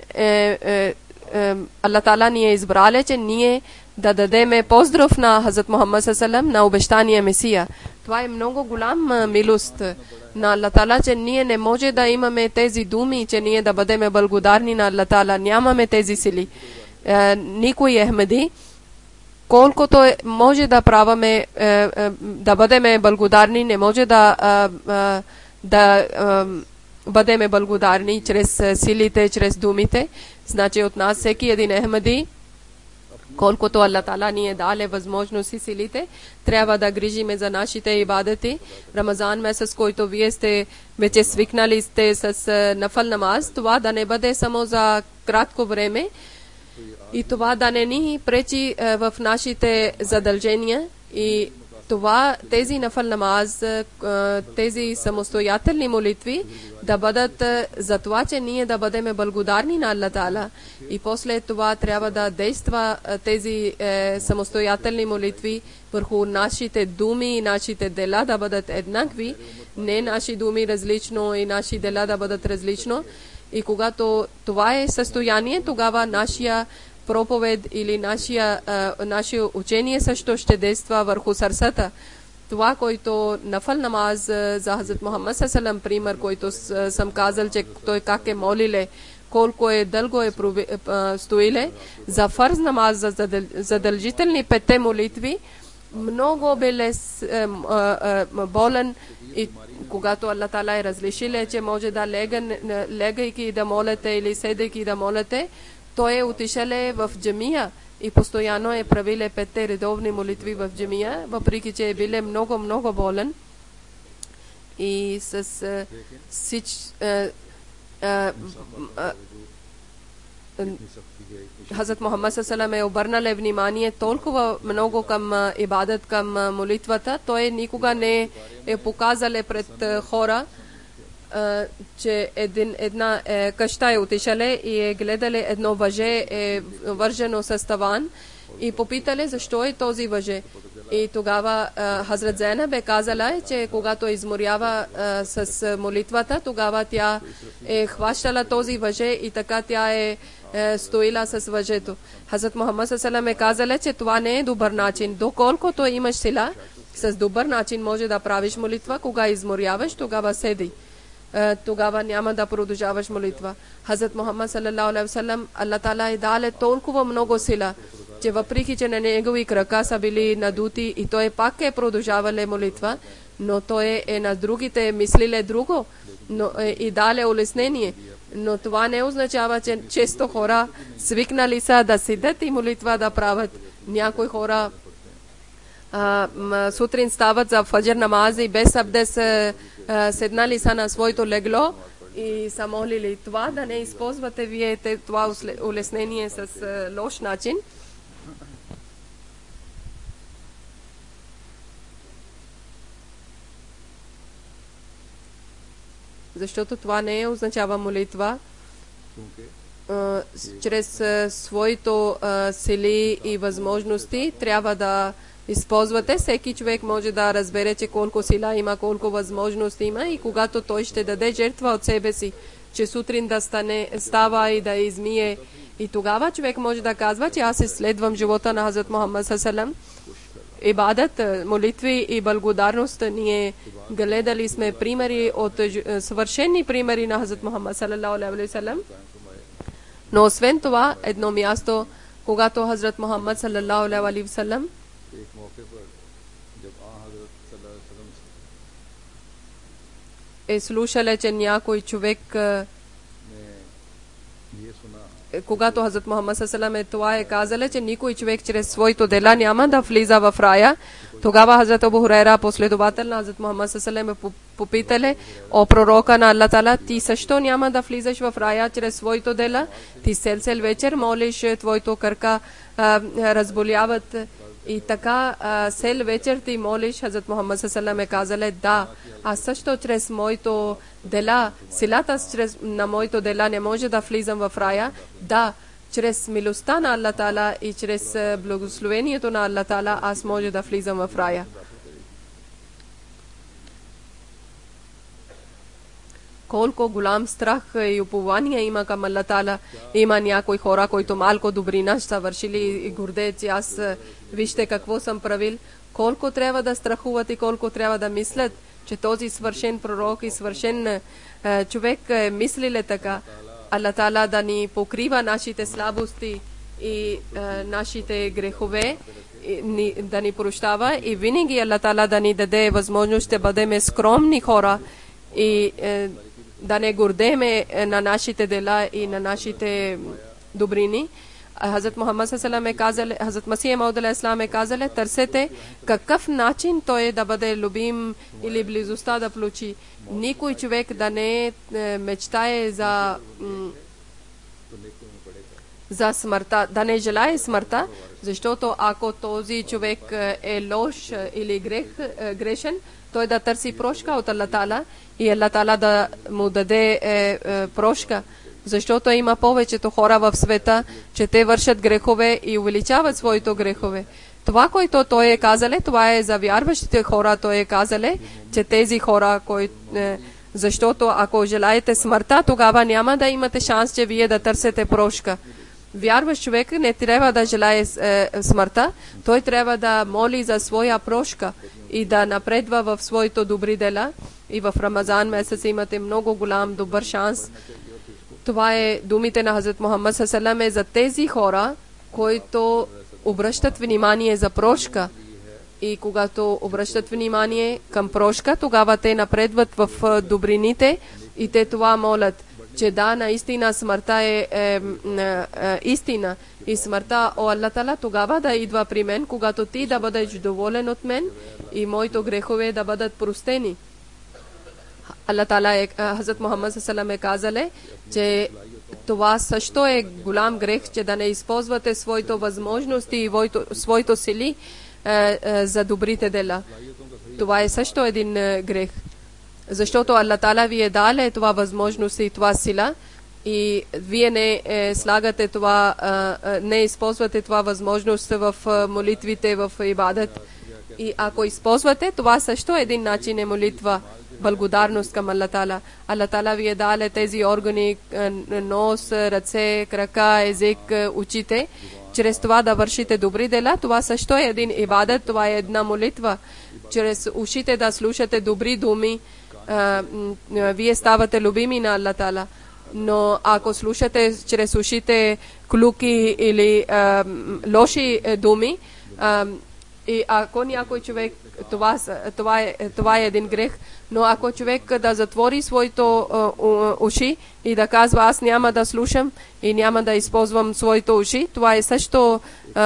Аллах Таала ни е избрал, че ние да дадеме поздрав на Хазрат Мухаммад ﷺ, на обещания Месия. Това е много голям милост на Аллах Таала, че ние не може да имаме тези думи, че ние да бъдем благодарни на Аллах Таала. Нямаме тези сили. Никой Ахмеди, колкото може да праваме, да бъдем благодарни, не може да бъдем благодарни чрез силите, чрез думите. Значи от нас всеки един Ахмеди, колкото Аллах Таала ни е дал възможност и силите, трябва да грижиме за нашите ибадати. Рамазан месец, който вие сте вече свикнали сте с нафал намаз, това да не бъде само за кратко време и това да не ни пречи в нашите задължения. И това, тези нафал намаз, тези самостоятелни молитви да бъдат за това, че ние да бъдем благодарни на Аллах Таала. И после това трябва да действа тези самостоятелни молитви върху нашите думи и нашите дела да бъдат еднакви, не наши думи различно и наши дела да бъдат различно. И когато това е състояние, тогава нашия проповед или наше учение също ще действа върху сърцата. Това, който нафал намаз за Хазрат Мухаммад ﷺ, пример, който съм казал, че той как е молиле, колко е дълго е стоиле, за фарз намаз, за задължителни петте молитви, много бе болен и когато Аллах Таала е разрешил, че може да легайки да молите или седайки да молите, той е отишъл в джамия и постоянно е правил петте редовни молитви в джамия, въпреки че е бил много болен. И с Хазрат Мухаммад ﷺ е обърнал внимание толкова много към ибадат, към молитвата. Той никога не е показал пред хора че една къща е отишале и е гледали едно въже вържено с таван и попитали защо е този въже. И тогава Хазрат Зейнаб е казала, че когато изморява с молитвата, тогава тя е хващала този въже и така тя е стоила с въжето. Хазрат Мухаммад салалалаху е казала, че това не е добър начин. Доколкото имаш сила, с добър начин може да правиш молитва, кога изморяваш, тогава седи. Тогава няма да продължаваш молитва. Хазрат Мухаммад салалалаху алейхи ва саллям, Аллах Таала е дал толкова много сила, че въпреки че на негови крака са били надути и той пак е продължавал молитва, но той е на другите мислиле друго, но и дале улеснение. Но това не означава, че често хора свикнали са да седят и молитва да правят. Някои хора сутрин стават за фаджр намаз и без абдес седнали са на своето легло и са молили. Това да не използвате вие това улеснение с лош начин. Защото това не означава молитва. Чрез своето сили и възможности трябва да използвате. Всеки човек може да разбере, че колко сила има, колко възможности има и когато той ще даде жертва от себе си, че сутрин да става и да измие. И тогава човек може да казва, че аз изследвам живота на Хазрат Мухаммад салалалаху. Ибадат, молитви и благодарност. Ние гледали сме примери от съвършени примери на Хазрат Мухаммад салалалаху алейхи ва саллям. Но освен това, едно място, когато Хазрат Мухаммад салалалаху алейхи ва саллям е слушал, че някой човек, когато Хазрат Мухаммад салалалаху това е казал, че никой човек чрез своето дела няма да влиза в рая. Тогава Хазрат Абу Хурайра, последовател на Хазрат Мухаммад салалалаху, попитали: о пророка на Аллах Таала, ти също няма да влизаш в рая чрез своето дела? Ти цел вечер молиш, твоето кръка разболяват и така цел вечер ти молиш. Хазрат Мухаммад салалалаху е казал: да, аз също чрез моето дела, силата на моето дела не може да влизам в рая. Да, чрез милостта на Аллах Таала и чрез благословението на Аллах Таала аз може да влизам в рая. Колко голям страх и упование има към Аллах Таала. Има някои хора, които малко добрина са вършили и гордеят, че аз вижте какво съм правил. Колко трябва да страхуват и колко трябва да мислят, че този свършен пророк и свършен човек мислили така. Аллах Таала да ни покрива нашите слабости и нашите грехове, да ни прощава и винаги Аллах Таала да ни даде възможност да бъдем скромни хора и да не гордеме на нашите дела и на нашите добрини. Хазрат Мухаммад салалалаху е казал, Хазрат Масих Мауд алейхиссалам е казал: търсете какъв начин той да бъде любим или близостта да получи. Никой човек да не мечтае за смъртта, да не желае смъртта, защото ако този човек е лош или грешен, той да търси прошка от Аллах Таала и Аллах Таала да му даде прошка. Защото има повечето хора в света, че те вършат грехове и увеличават своите грехове. Това, което той е казале, това е за вярващите хора. Той е казале, че тези хора, защото ако желаете смъртта, тогава няма да имате шанс, че вие да търсите прошка. Вярващ човек не трябва да желае смъртта, той трябва да моли за своя прошка и да напредва в своите добри дела. И в Рамазан месец имате много голям добър шанс. Това е думите на Хазрат Мухаммад салалалаху за тези хора, които обръщат внимание за прошка. И когато обръщат внимание към прошка, тогава те напредват в добрините и те това молят, че да, наистина смъртта е истина и смъртта, о Аллах Таала, тогава да идва при мен, когато ти да бъдеш доволен от мен и моите грехове да бъдат простени. Аллах Таала Хазрат Мухаммад салалалаху е казале, че това също е голям грех, че да не използвате своите възможности и своите сили за добрите дела. Това е също един грех. Защото Аллах Таала ви е даде това възможност и това сила и вие не слагате това, не използвате това възможност в молитвите, в ибадат. И ако използвате, това също е един начин е молитва, благодарност към Аллах Таала. Аллах Таала ви е даде тези органи, нос, ръце, крака, език, очите. Чрез това да вършите добри дела, това също е един ибадат, това е една молитва. Чрез ушите да слушате добри думи, вие ставате любими на Аллах Таала. Но ако слушате чрез ушите клюки или лоши думи, и ако някой човек, това е един грех, но ако човек да затвори своите уши и да казва аз няма да слушам и няма да използвам своите уши, това е също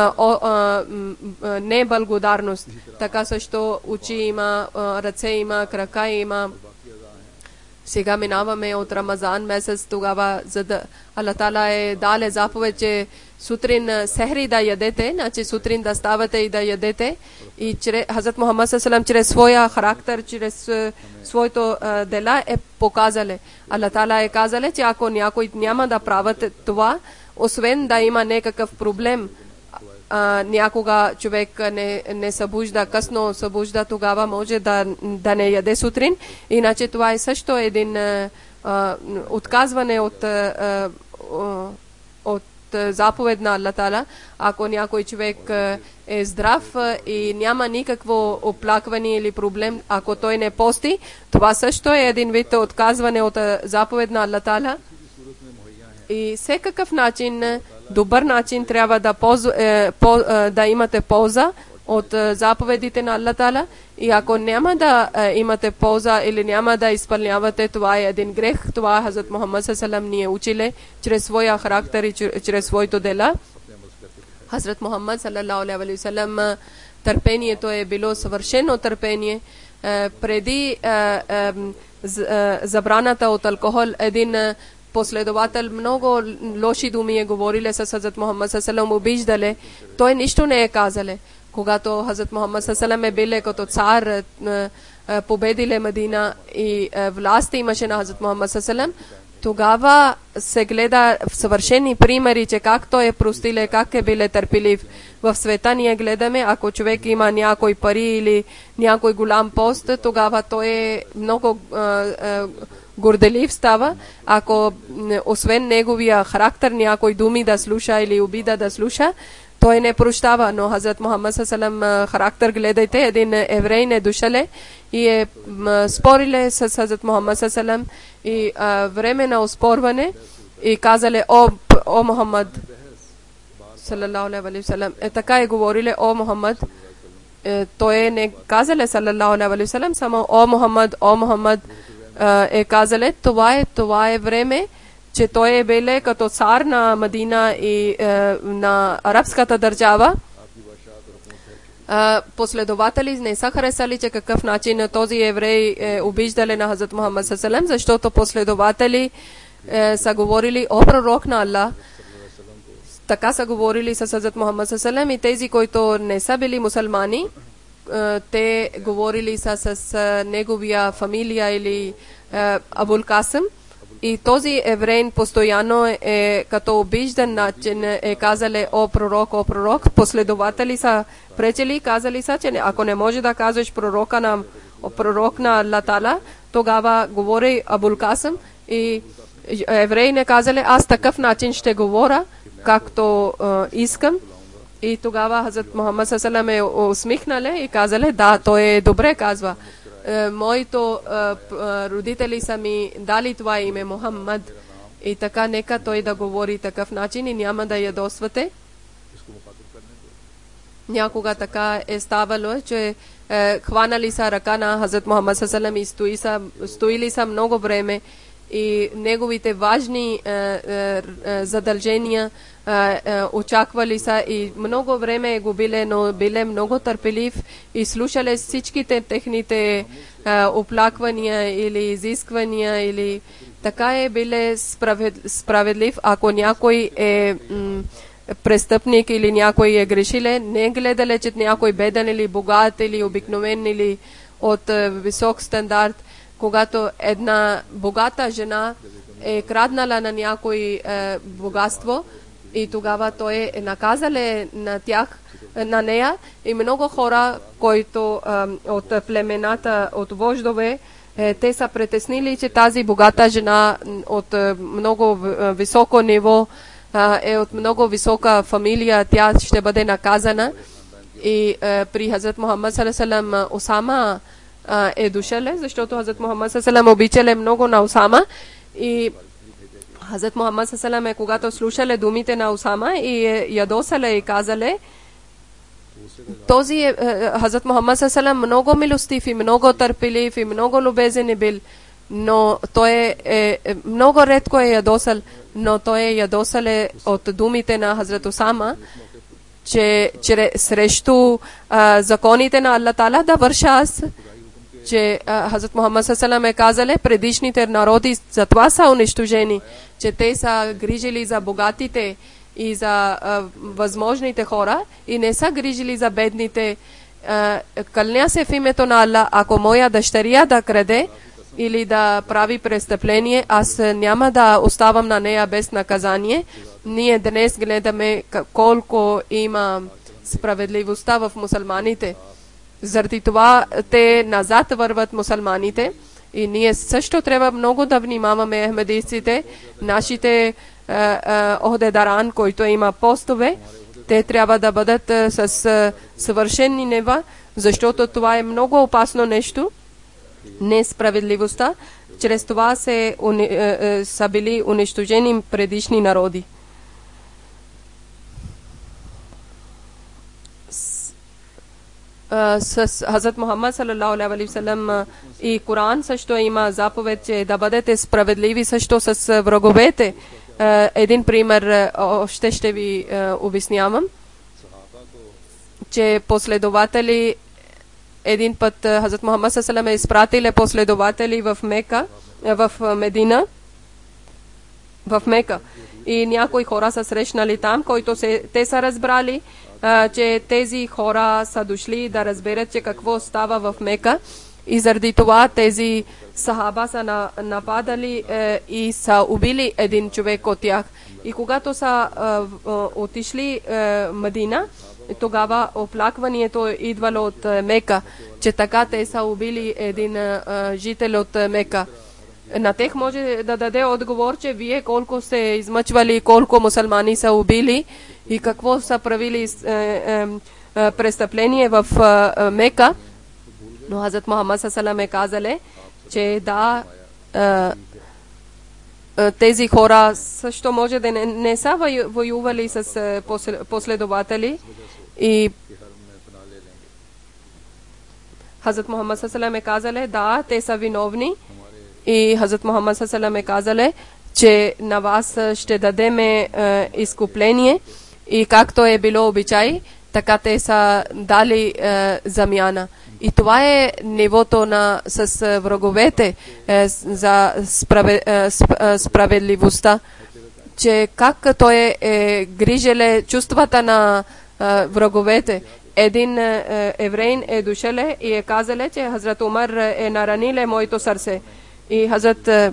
не благодарност. Така също очи има, ръце има, крака има. Сега минаваме от Рамазан месец, тогава за да Аллах Таала е даде заповед, че сутрин сехри да ядете, значи сутрин да ставате и да ядете. И Хазрат Мухаммад ﷺ чрез своя характер, чрез своето дела е показале. Аллах Таала е казале, че ако някой няма да правят това, освен да има някакъв проблем, някога човек не събужда, късно събужда, тогава може да не яде сутрин. Иначе това е също един отказване от заповед на Аллах Таала. Ако някой човек е здрав и няма никакво оплакване или проблем, ако той не пости, това също е един вид отказване от заповед на Аллах Таала. И всекакъв начин, добър начин трябва да имате полза от заповедите на Аллах Таала. И ако няма да имате полза или няма да изпълнявате, това е един грех. Това Хазрат Мухаммад ﷺ ни е училе чрез своя характер и чрез своето дела. Хазрат Мухаммад ﷺ търпението е било съвършено търпение. Преди забраната от алкохол, един последовател много лоши думи е говорили с Хазрат Мухаммад ﷺ, обиждали. Той нищо не е казале. Когато Хазрат Мухаммад ﷺ е биле като цар, победиле Медина и власт имаше на Хазрат Мухаммад ﷺ, тогава се гледа в съвършени примери, че как той е простиле, как е биле търпелив. В света ние гледаме, ако човек има някой пари или някой голям пост, тогава той е много горделив става. Ако освен неговия характер някой думи да слуша или обида да слуша, той не прощава. Но Хазрат Мухаммад ﷺ характер, гледайте, един еврей не дошале и е спориле с Хазрат Мухаммад ﷺ и време на оспорване и казале о Мухаммад салалаху алейхи ва салям, така е говориле о Мухаммад. Той не казале салалаху алейхи ва салям, само о Мухаммад е казале. Това е време, че той е биле като цар на Медина и на арабската държава. Последователи не са харесали, че какъв начин този еврей обиждали на Хазрат Мухаммад ﷺ, защото последователи са говорили о пророк на Аллах. Така са говорили с Хазрат Мухаммад ﷺ и тези, които не са били мусулмани, те говорили с неговия фамилия или Абул Касим. И този еврей постоянно е като обиждан начин е казали о пророк. Последователи са пречели, казали са, че ако не може да казваш пророк на Аллах Таала, тогава говори Абул Касим. И евреи не казали, аз такъв начин ще говоря, както искам. И тогава Хазрат Мухаммад ﷺ е усмихнали и казали, да, той е добре казва. Моите родители са ми дали това име Мухаммад и така нека той да говори такъв начин и няма да ядосвате. Някога така е ставало, че хванали са ръка на Хазрат Мухаммад ﷺ и стоили са много време и неговите важни задължения очаквали са и много време го биле, но биле много търпелив и слушали всичките техните оплаквания или изисквания или така е биле справедлив. Ако някой е престъпник или някой е грешиле, не гледале, че някой беден или богат или обикновен или от висок стандарт, когато една богата жена е краднала на някой богатство и тогава той е наказал на нея и много хора, които от племената, от вождове, те са притеснили, че тази богата жена от много високо ниво е от много висока фамилия, тя ще бъде наказана. И при Хазрат Мухаммад салам Усама е дошъл, защото Хазрат Мухаммад салам обичал много на Усама и Хазрат Мухаммад салам е когато слушал думите на Усама и ядосал и казал, този Хазрат Мухаммад салам много милостив и много търпелив и много любезен е бил, но той много редко е ядосал, но той е ядосал от думите на Хазрат Усама, че срещу законите на Аллах Таала да върша аз, че Хазрат Мухаммад салам е казал, предишните народи затова са унищожени, че те са грижили за богатите и за възможните хора и не са грижили за бедните. Кълня се в името на Аллах, ако моя дъщеря да краде или да прави престъпление, аз няма да оставам на нея без наказание. Ние днес гледаме колко има справедливостта в мусулманите. Заради това те назад върват мусулманите и ние също трябва много да внимаваме ахмедистите, нашите охдедаран, който има постове, те трябва да бъдат с съвършени нева, защото това е много опасно нещо, несправедливостта. Чрез това са били унищожени предишни народи. С Хазрат Мухаммад салалаху алейхи ва салlam и Коран също има заповед, че да бъдете справедливи също с враговете. Един пример още ще ви обяснявам, че последователи един път Хазрат Мухаммад салалаху алейхи ва салlam е изпратил последователи в Мека, в Медина, в Мека. И някои хора са срещнали там, които те са разбрали, че тези хора са дошли да разберат, че какво става в Мека. И заради това тези сахаба са нападали и са убили един човек от тях. И когато са отишли Медина, тогава оплакването идвало от Мека, че така те са убили един жител от Мека. На тех може да даде отговор, че вие колко се измъчвали, колко мусулмани са убили и какво са правили престъпление в Мека. Но Хазрат Мухаммад салам е казале, че да, тези хора също може да не са воювали с последователи и Хазрат Мухаммад салам е казале, да, те са виновни. И Хазрат Мухаммад салам е казале, че на вас ще дадеме изкупление и както е било обичай, така те са дали замяна. И това е нивото с враговете за справедливостта, че как той е грижеле чувствата на враговете. Един евреин е дошъл и е казал, че Хазрат Умар е нараниле моето сърце. И Хазрат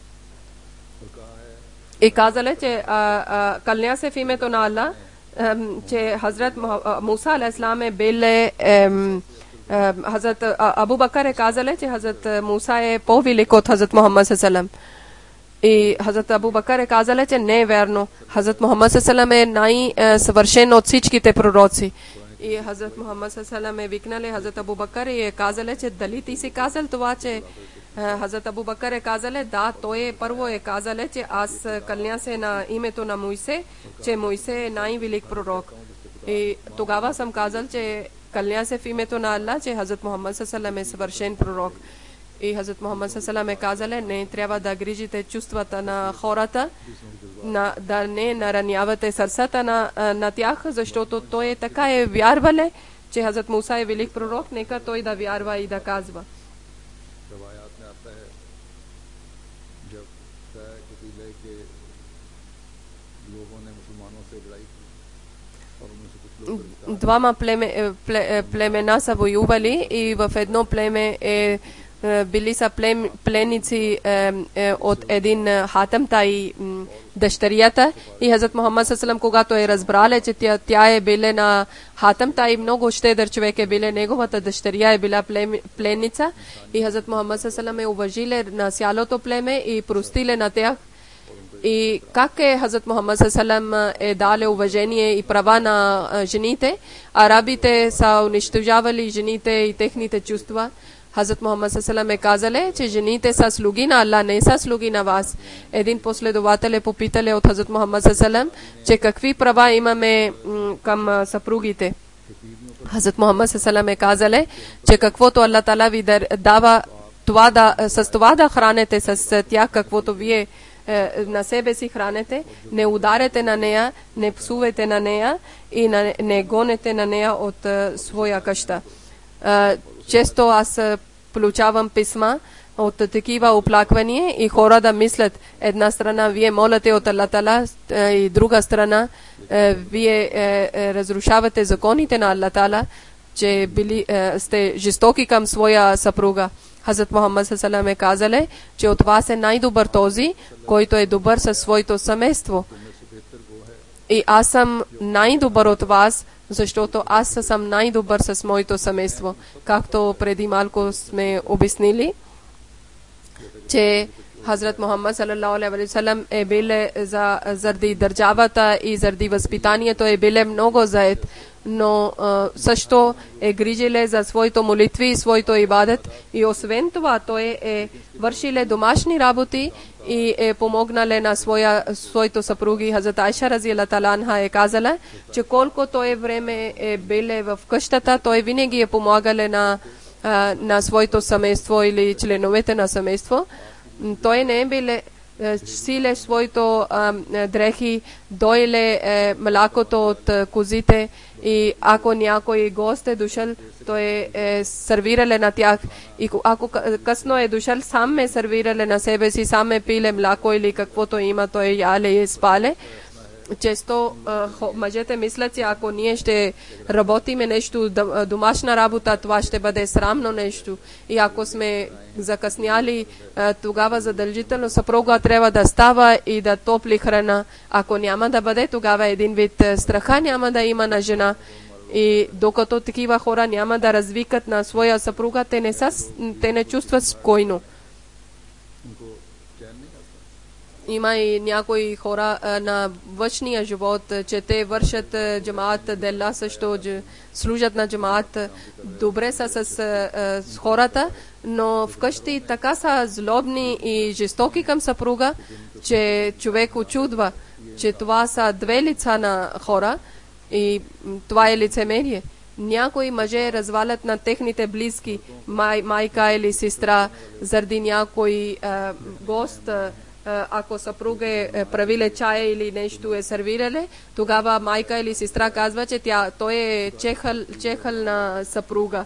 и казале, че кълня се в името на Аллах, че Хазрат Муса алейхиссалам е бил Хазрат Абу Бакър е казале, че Хазрат Муса е по-велик от Хазрат Мухаммад салам. И Хазрат Абу Бакър е казале, че не е верно. Хазрат Мухаммад салам е най-съвършен от всичките пророци. И Хазрат Мухаммад салам е викнали Хазрат Абу Бакър и е казале, че дали ти си казал това, че Хазрат Абу Бакър е казале, да, той първо е казале, че аз кълня се на името на Мойсе, че Мойсе е най-велик пророк. И тогава съм казал, че кълня се в името на Аллах, че Хазрат Мухаммад салам е съвършен пророк. И Хазрат Мухаммад салам е казале, не трябва да грижите чувствата на хората, да не наранявате сърцата на тях, защото той така е вярвале, че Хазрат Муса е велик пророк, нека той да вярва и да казва. Двама племена са воювали и в едно племе е били са пленници от един хатъмта и дъщерята. И Хазрат Мухаммад саллаллаху когато е разбрале, че тя е била на хатъмта и много щедър човек е била, неговата дъщеря е била пленница. И Хазрат Мухаммад саллаллаху е уважиле на цялото племе и простиле на тях. И как е Хазрат Мухаммад саллаллаху е дале уважение и права на жените, арабите са унищожавали жените и техните чувства. Хазрат Мухаммад саллаллаху е казале, че жените са слуги на Аллах, не са слуги на вас. Един последовател е попитале от Хазрат Мухаммад саллаллаху, че какви права имаме към съпругите. Хазрат Мухаммад саллаллаху е казале, че каквото Аллах Таала ви дава, с това да храните с тях, каквото вие на себе си храните, не ударете на нея, не псувайте на нея и не гонете на нея от своя къща. Често аз получавам писма от такива оплаквания и хора да мислят, една страна вие молите от Аллах Таала и друга страна вие разрушавате законите на Аллах Таала, че сте жестоки към своя съпруга. Хазрат Мухаммад саллаллаху е казале, че от вас е най-добър този, който е добър със своето семейство. И аз съм най-добър от вас, защото аз съм най-добър с моето семейство. Както преди малко сме обяснили, че Хазрат Мухаммад саллаллаху алейхи ва саллям е бил заради държавата и заради възпитанието е бил много заед, но също е грижиле за своите молитви и своето ибадет. И освен това той е вършиле домашни работи и е помогнале на своите съпруги. Хазрат Айша разияллаху таала анха е казала, че колкото е време е биле в къщата, той винаги е помагале на своето семейство или членовете на семейство. Той не е биле силе своето дрехи, дойле млякото от козите и ако някой гост е дошъл, той е сервирале на тях. И ако късно е дошъл, сам е сервирале на себе си, сам е пиле мляко или каквото има, той яле и спале. Често мъжете мислят, че ако ние ще работиме нещо, домашна работа, това ще бъде срамно нещо. И ако сме закъсняли, тогава задължително съпруга трябва да става и да топли храна. Ако няма да бъде, тогава един вид страха няма да има на жена. И докато такива хора няма да развикат на своя съпруга, те не чувстват спокойно. Има и някои хора на външния живот, че те вършат джамаат дела, също служат на джамаат, добре са с хората, но вкъщи така са злобни и жестоки към съпруга, че човек очудва, че това са две лица на хора и това е лицемерие. Някои мъже развалят на техните близки, майка или сестра, заради някой гост. Ако съпруга е правиле чая или нещо е сервирале, тогава майка или сестра казва, че той е чехъл на съпруга.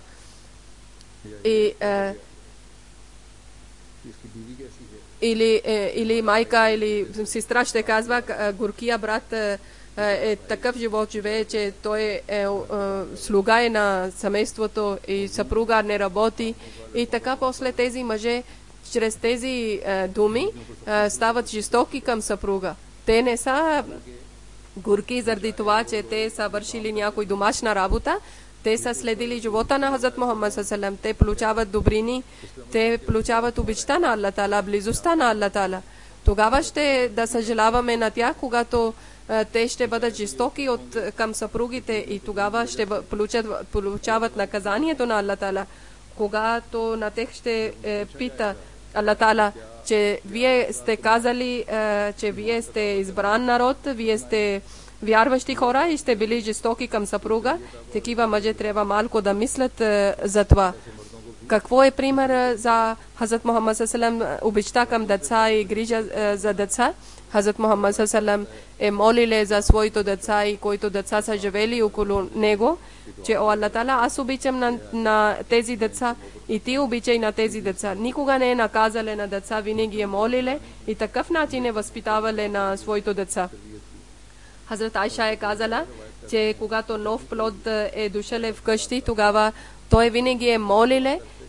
Или майка или сестра ще казва, горкия брат е такъв живот живее, че той е слуга на семейството и съпруга не работи. И така после тези мъже чрез тези думи стават жестоки към съпруга. Те не са горки заради това, че те са вършили някой домашна работа. Те са следили живота на Хазрат Мухаммад саллаллаху. Те получават добрини, те получават обичта на Аллах Таала, близостта на Аллах Таала. Тогава ще да съжаляваме на тях, когато те ще бъдат жестоки към съпругите и тогава ще получават наказанието на Аллах Таала. Когато на тях ще пита Аллах Таала, че вие сте казали, че вие сте избран народ, вие сте вярващи хора и сте били жестоки към съпруга, такива мъже трябва малко да мислят за това. Какво е пример за Хазрат Мухаммад саллаллаху обичта към деца и грижа за деца? Хазрат Мухаммад саллаллаху е молиле за своите деца и които деца са живели около него, че о Аллах Таала, аз обичам на тези деца и ти обичай на тези деца. Никога не е наказале на деца, винаги е молиле и такъв начин е възпитавале на своите деца. Хазрат Айша е казала, че когато нов плод е дошъл в къщи, тогава той винаги е молиле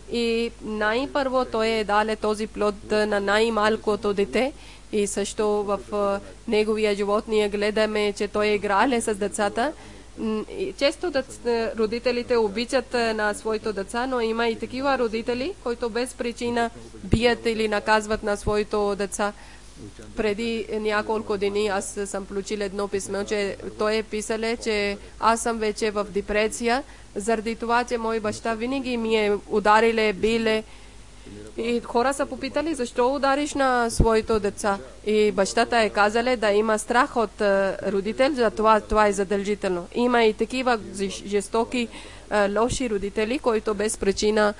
и най-първо той е даде този плод на най-малкото дете. И също в неговия живот ние гледаме, че той играе с децата. Често родителите обичат на своите деца, но има и такива родители, които без причина бият или наказват на своите деца. Преди няколко дни аз съм получил едно писмо, че той е писал, че аз съм вече в депресия, заради това, че мой баща винаги ми е удариле, биле. И хора са попитали, защо удариш на своите деца? И бащата е казал да има страх от родител, за това е задължително. Има и такива жестоки, лоши родители, които без причина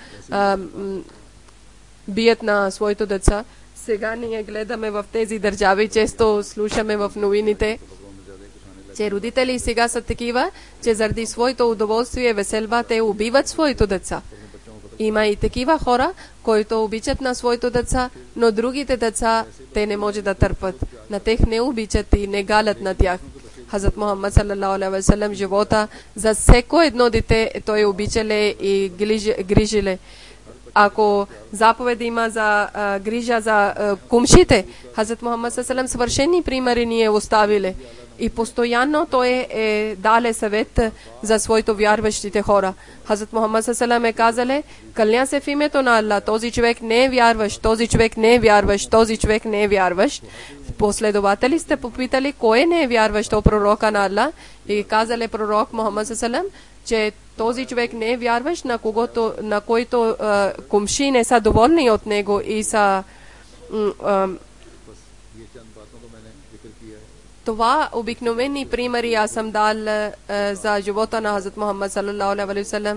бият на своите деца. Сега ние гледаме в тези държави, често слушаме в новините, че родители сега са такива, че заради своето удоволствие, веселба, те убиват своите деца. Има и такива хора, които обичат на своите деца, но другите деца те не може да търпят. На тях не обичат и не галят на тях. Хазрат Мухаммад саллалаху алейхи ва саллям живота за всеко едно дете той обичале и грижиле. Ако заповед има за грижа за кумшите, Хазрат Мухаммад саллалаху алейхи ва саллям съвършени примери ни е оставиле. И постоянно той е дале съвет за своите вярващите хора. Хазрат Мухаммад саллалаху алейхи ва саллям е казале, кълня се в името на Аллах, този човек не е вярващ, този човек не е вярващ, този човек не е вярващ. Последователи сте попитали, кой не е вярващ о пророка на Аллах? И казале пророк Мухаммад саллалаху алейхи ва саллям, че този човек не е вярващ, на който кумши не са доволни от него и са това обикновени примери аз съм дал за живота на Хазрат Мухаммад саллалаху алейхи ва саллям.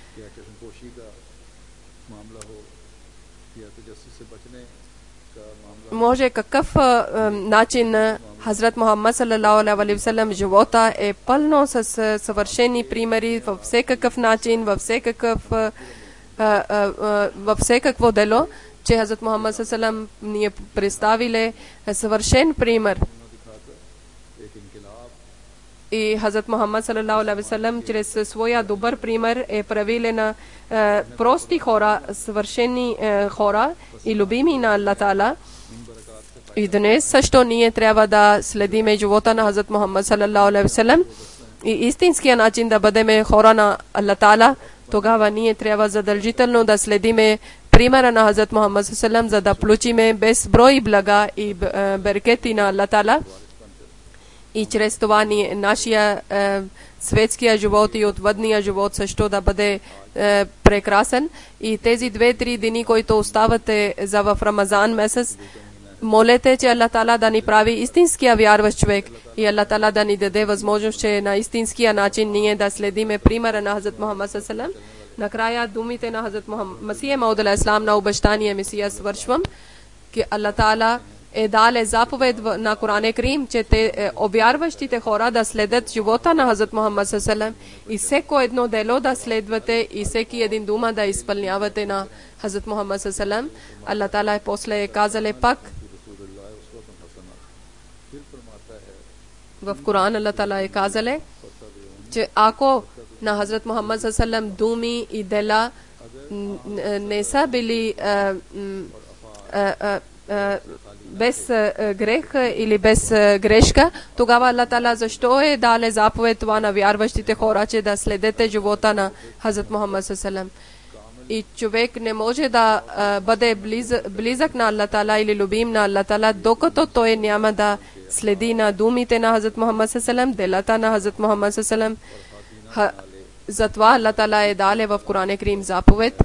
Може какъв начин Хазрат Мухаммад саллалаху алейхи ва саллям живота е пълно с съвършени примери във всекакъв начин, във всекакво дело, че Хазрат Мухаммад саллалаху алейхи ва саллям ни е представиле съвършен пример. И Хазрат Мухаммад саллалаху алейхи ва саллям чрез своя добър пример е правиле на прости хора, съвършени хора и любими на Аллах Таала. И днес също ние трябва да следиме живота на Хазрат Мухаммад саллалаху алейхи ва саллям и истинския начин да бъдем хора на Аллах Таала. Тогава ние трябва задължително да следиме примера на Хазрат Мухаммад саллалаху алейхи ва саллям, за да получиме безброй блага и берекети на Аллах Таала. И чрез това нашия светския живот и отвъдния живот също да бъде прекрасен. И тези 2-3 дни, които оставате за в Рамазан месец, молете, че Аллах Таала да ни прави истинския вярващ човек и Аллах Таала да ни даде възможност, че на истинския начин ние да следиме примера на Хазрат Мухаммад саллалаху алейхи ва саллям. Накрая думите на Хазрат Масия Мауд алейхи салам на обещания Месия свършвам, че Аллах Таала е дале заповед на Коран Карим, че те обярващите хора да следят живота на Хазрат Мухаммад саллалаху алейхи ва саллям и всеко едно дело да следвате и всеки един дума да изпълнявате на Хазрат Мухаммад саллалаху алейхи ва саллям. Аллах Таала после е казале пак в Коран, Аллах Таала е казале, че ако на Хазрат Мухаммад саллалаху алейхи ва саллям думи и дела не са били без грех или без грешка, тогава Аллах Таала защо е дале заповед това на вярващите хора, че да следете живота на Хазрат Мухаммад саллалаху алейхи ва саллям. И човек не може да бъде близък на Аллах Таала или любим на Аллах Таала, докато той няма да следи на думите на Хазрат Мухаммад саллалаху алейхи ва саллям, делата на Хазрат Мухаммад саллалаху алейхи ва саллям. Затова Аллах Таала е дале в Коран Карим заповед,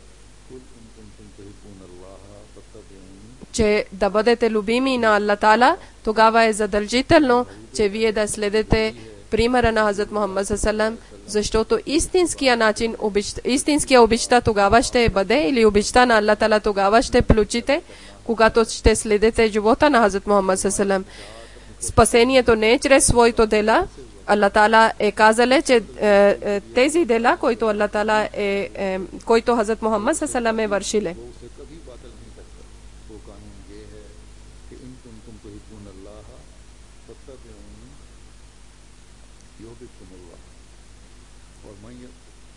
че да бъдете любими на Аллах Таала, тогава е задължително, че вие да следете примера на Хазрат Мухаммад саллалаху алейхи ва саллям, защото истинския начин, истинския обичта тогава ще бъде, или обичта на Аллах Таала тогава ще получите, когато ще следете живота на Хазрат Мухаммад саллалаху алейхи ва саллям. Спасението не е чрез своите дела. Аллах Таала е казале, че тези дела, които Аллах Таала който Хазрат Мухаммад саллалаху алейхи ва саллям е вършиле.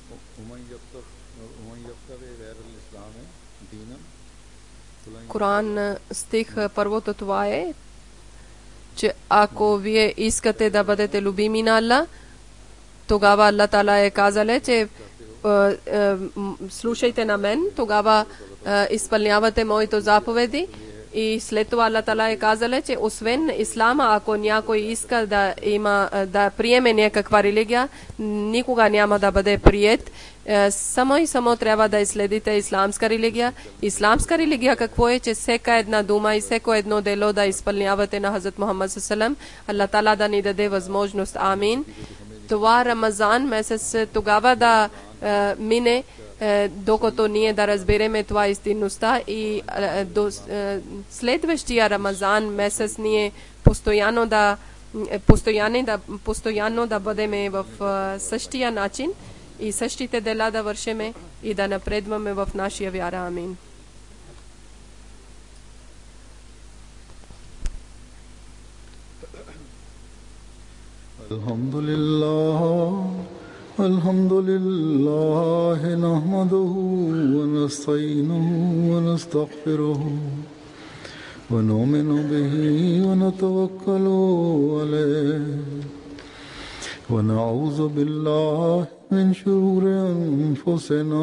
Kur'an stih prvото това е, че ако вие искате да бъдете любими на Аллах, тогава Аллах Таала е казал, че слушайте на мен, тогава изпълнявате моите заповеди. И след това Аллах Таала е казал, че освен ислама, ако някой иска да приеме някаква религия, никога няма да бъде приет. Само и само трябва да изследите исламска религия. Исламска религия какво е, че всяка една дума и всяко едно дело да изпълнявате на Хазрат Мухаммад саллаллаху алейхи ва саллям. Аллах Таала да ни даде възможност. Амин. Това Рамазан месец тогава да мине, докато ние да разбереме това истинността, и до следващия Рамазан месец ние постоянно да бъдем в същия начин и същите дела да вършиме и да напредваме в нашия вяра. Амин. الحمد لله نحمده ونستعينه ونستغفره ونؤمن به ونتوكل عليه ونعوذ بالله من شرور أنفسنا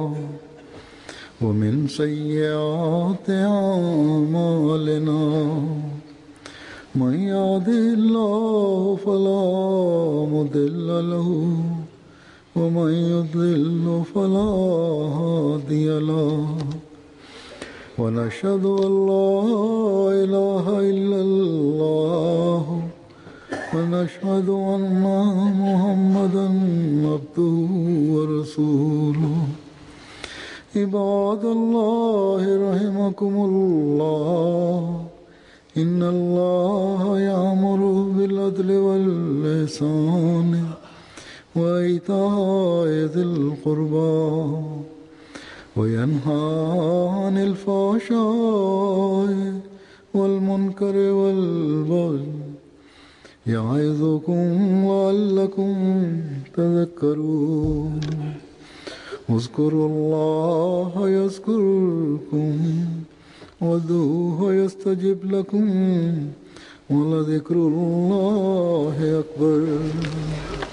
ومن سيئات أعمالنا من يهده الله فلا مضل له ومن يضلل فلا هادي له ونشهد أن لا إله إلا الله ونشهد أن محمدا عبده ورسوله عباد الله رحمكم الله إن الله يأمر بالعدل والإحسان وإيتاء ذي القربى وينهى عن الفحشاء والمنكر والبغي يعظكم لعلكم تذكرون اذكروا الله يذكركم وادعوه يستجب لكم ولذكر الله أكبر.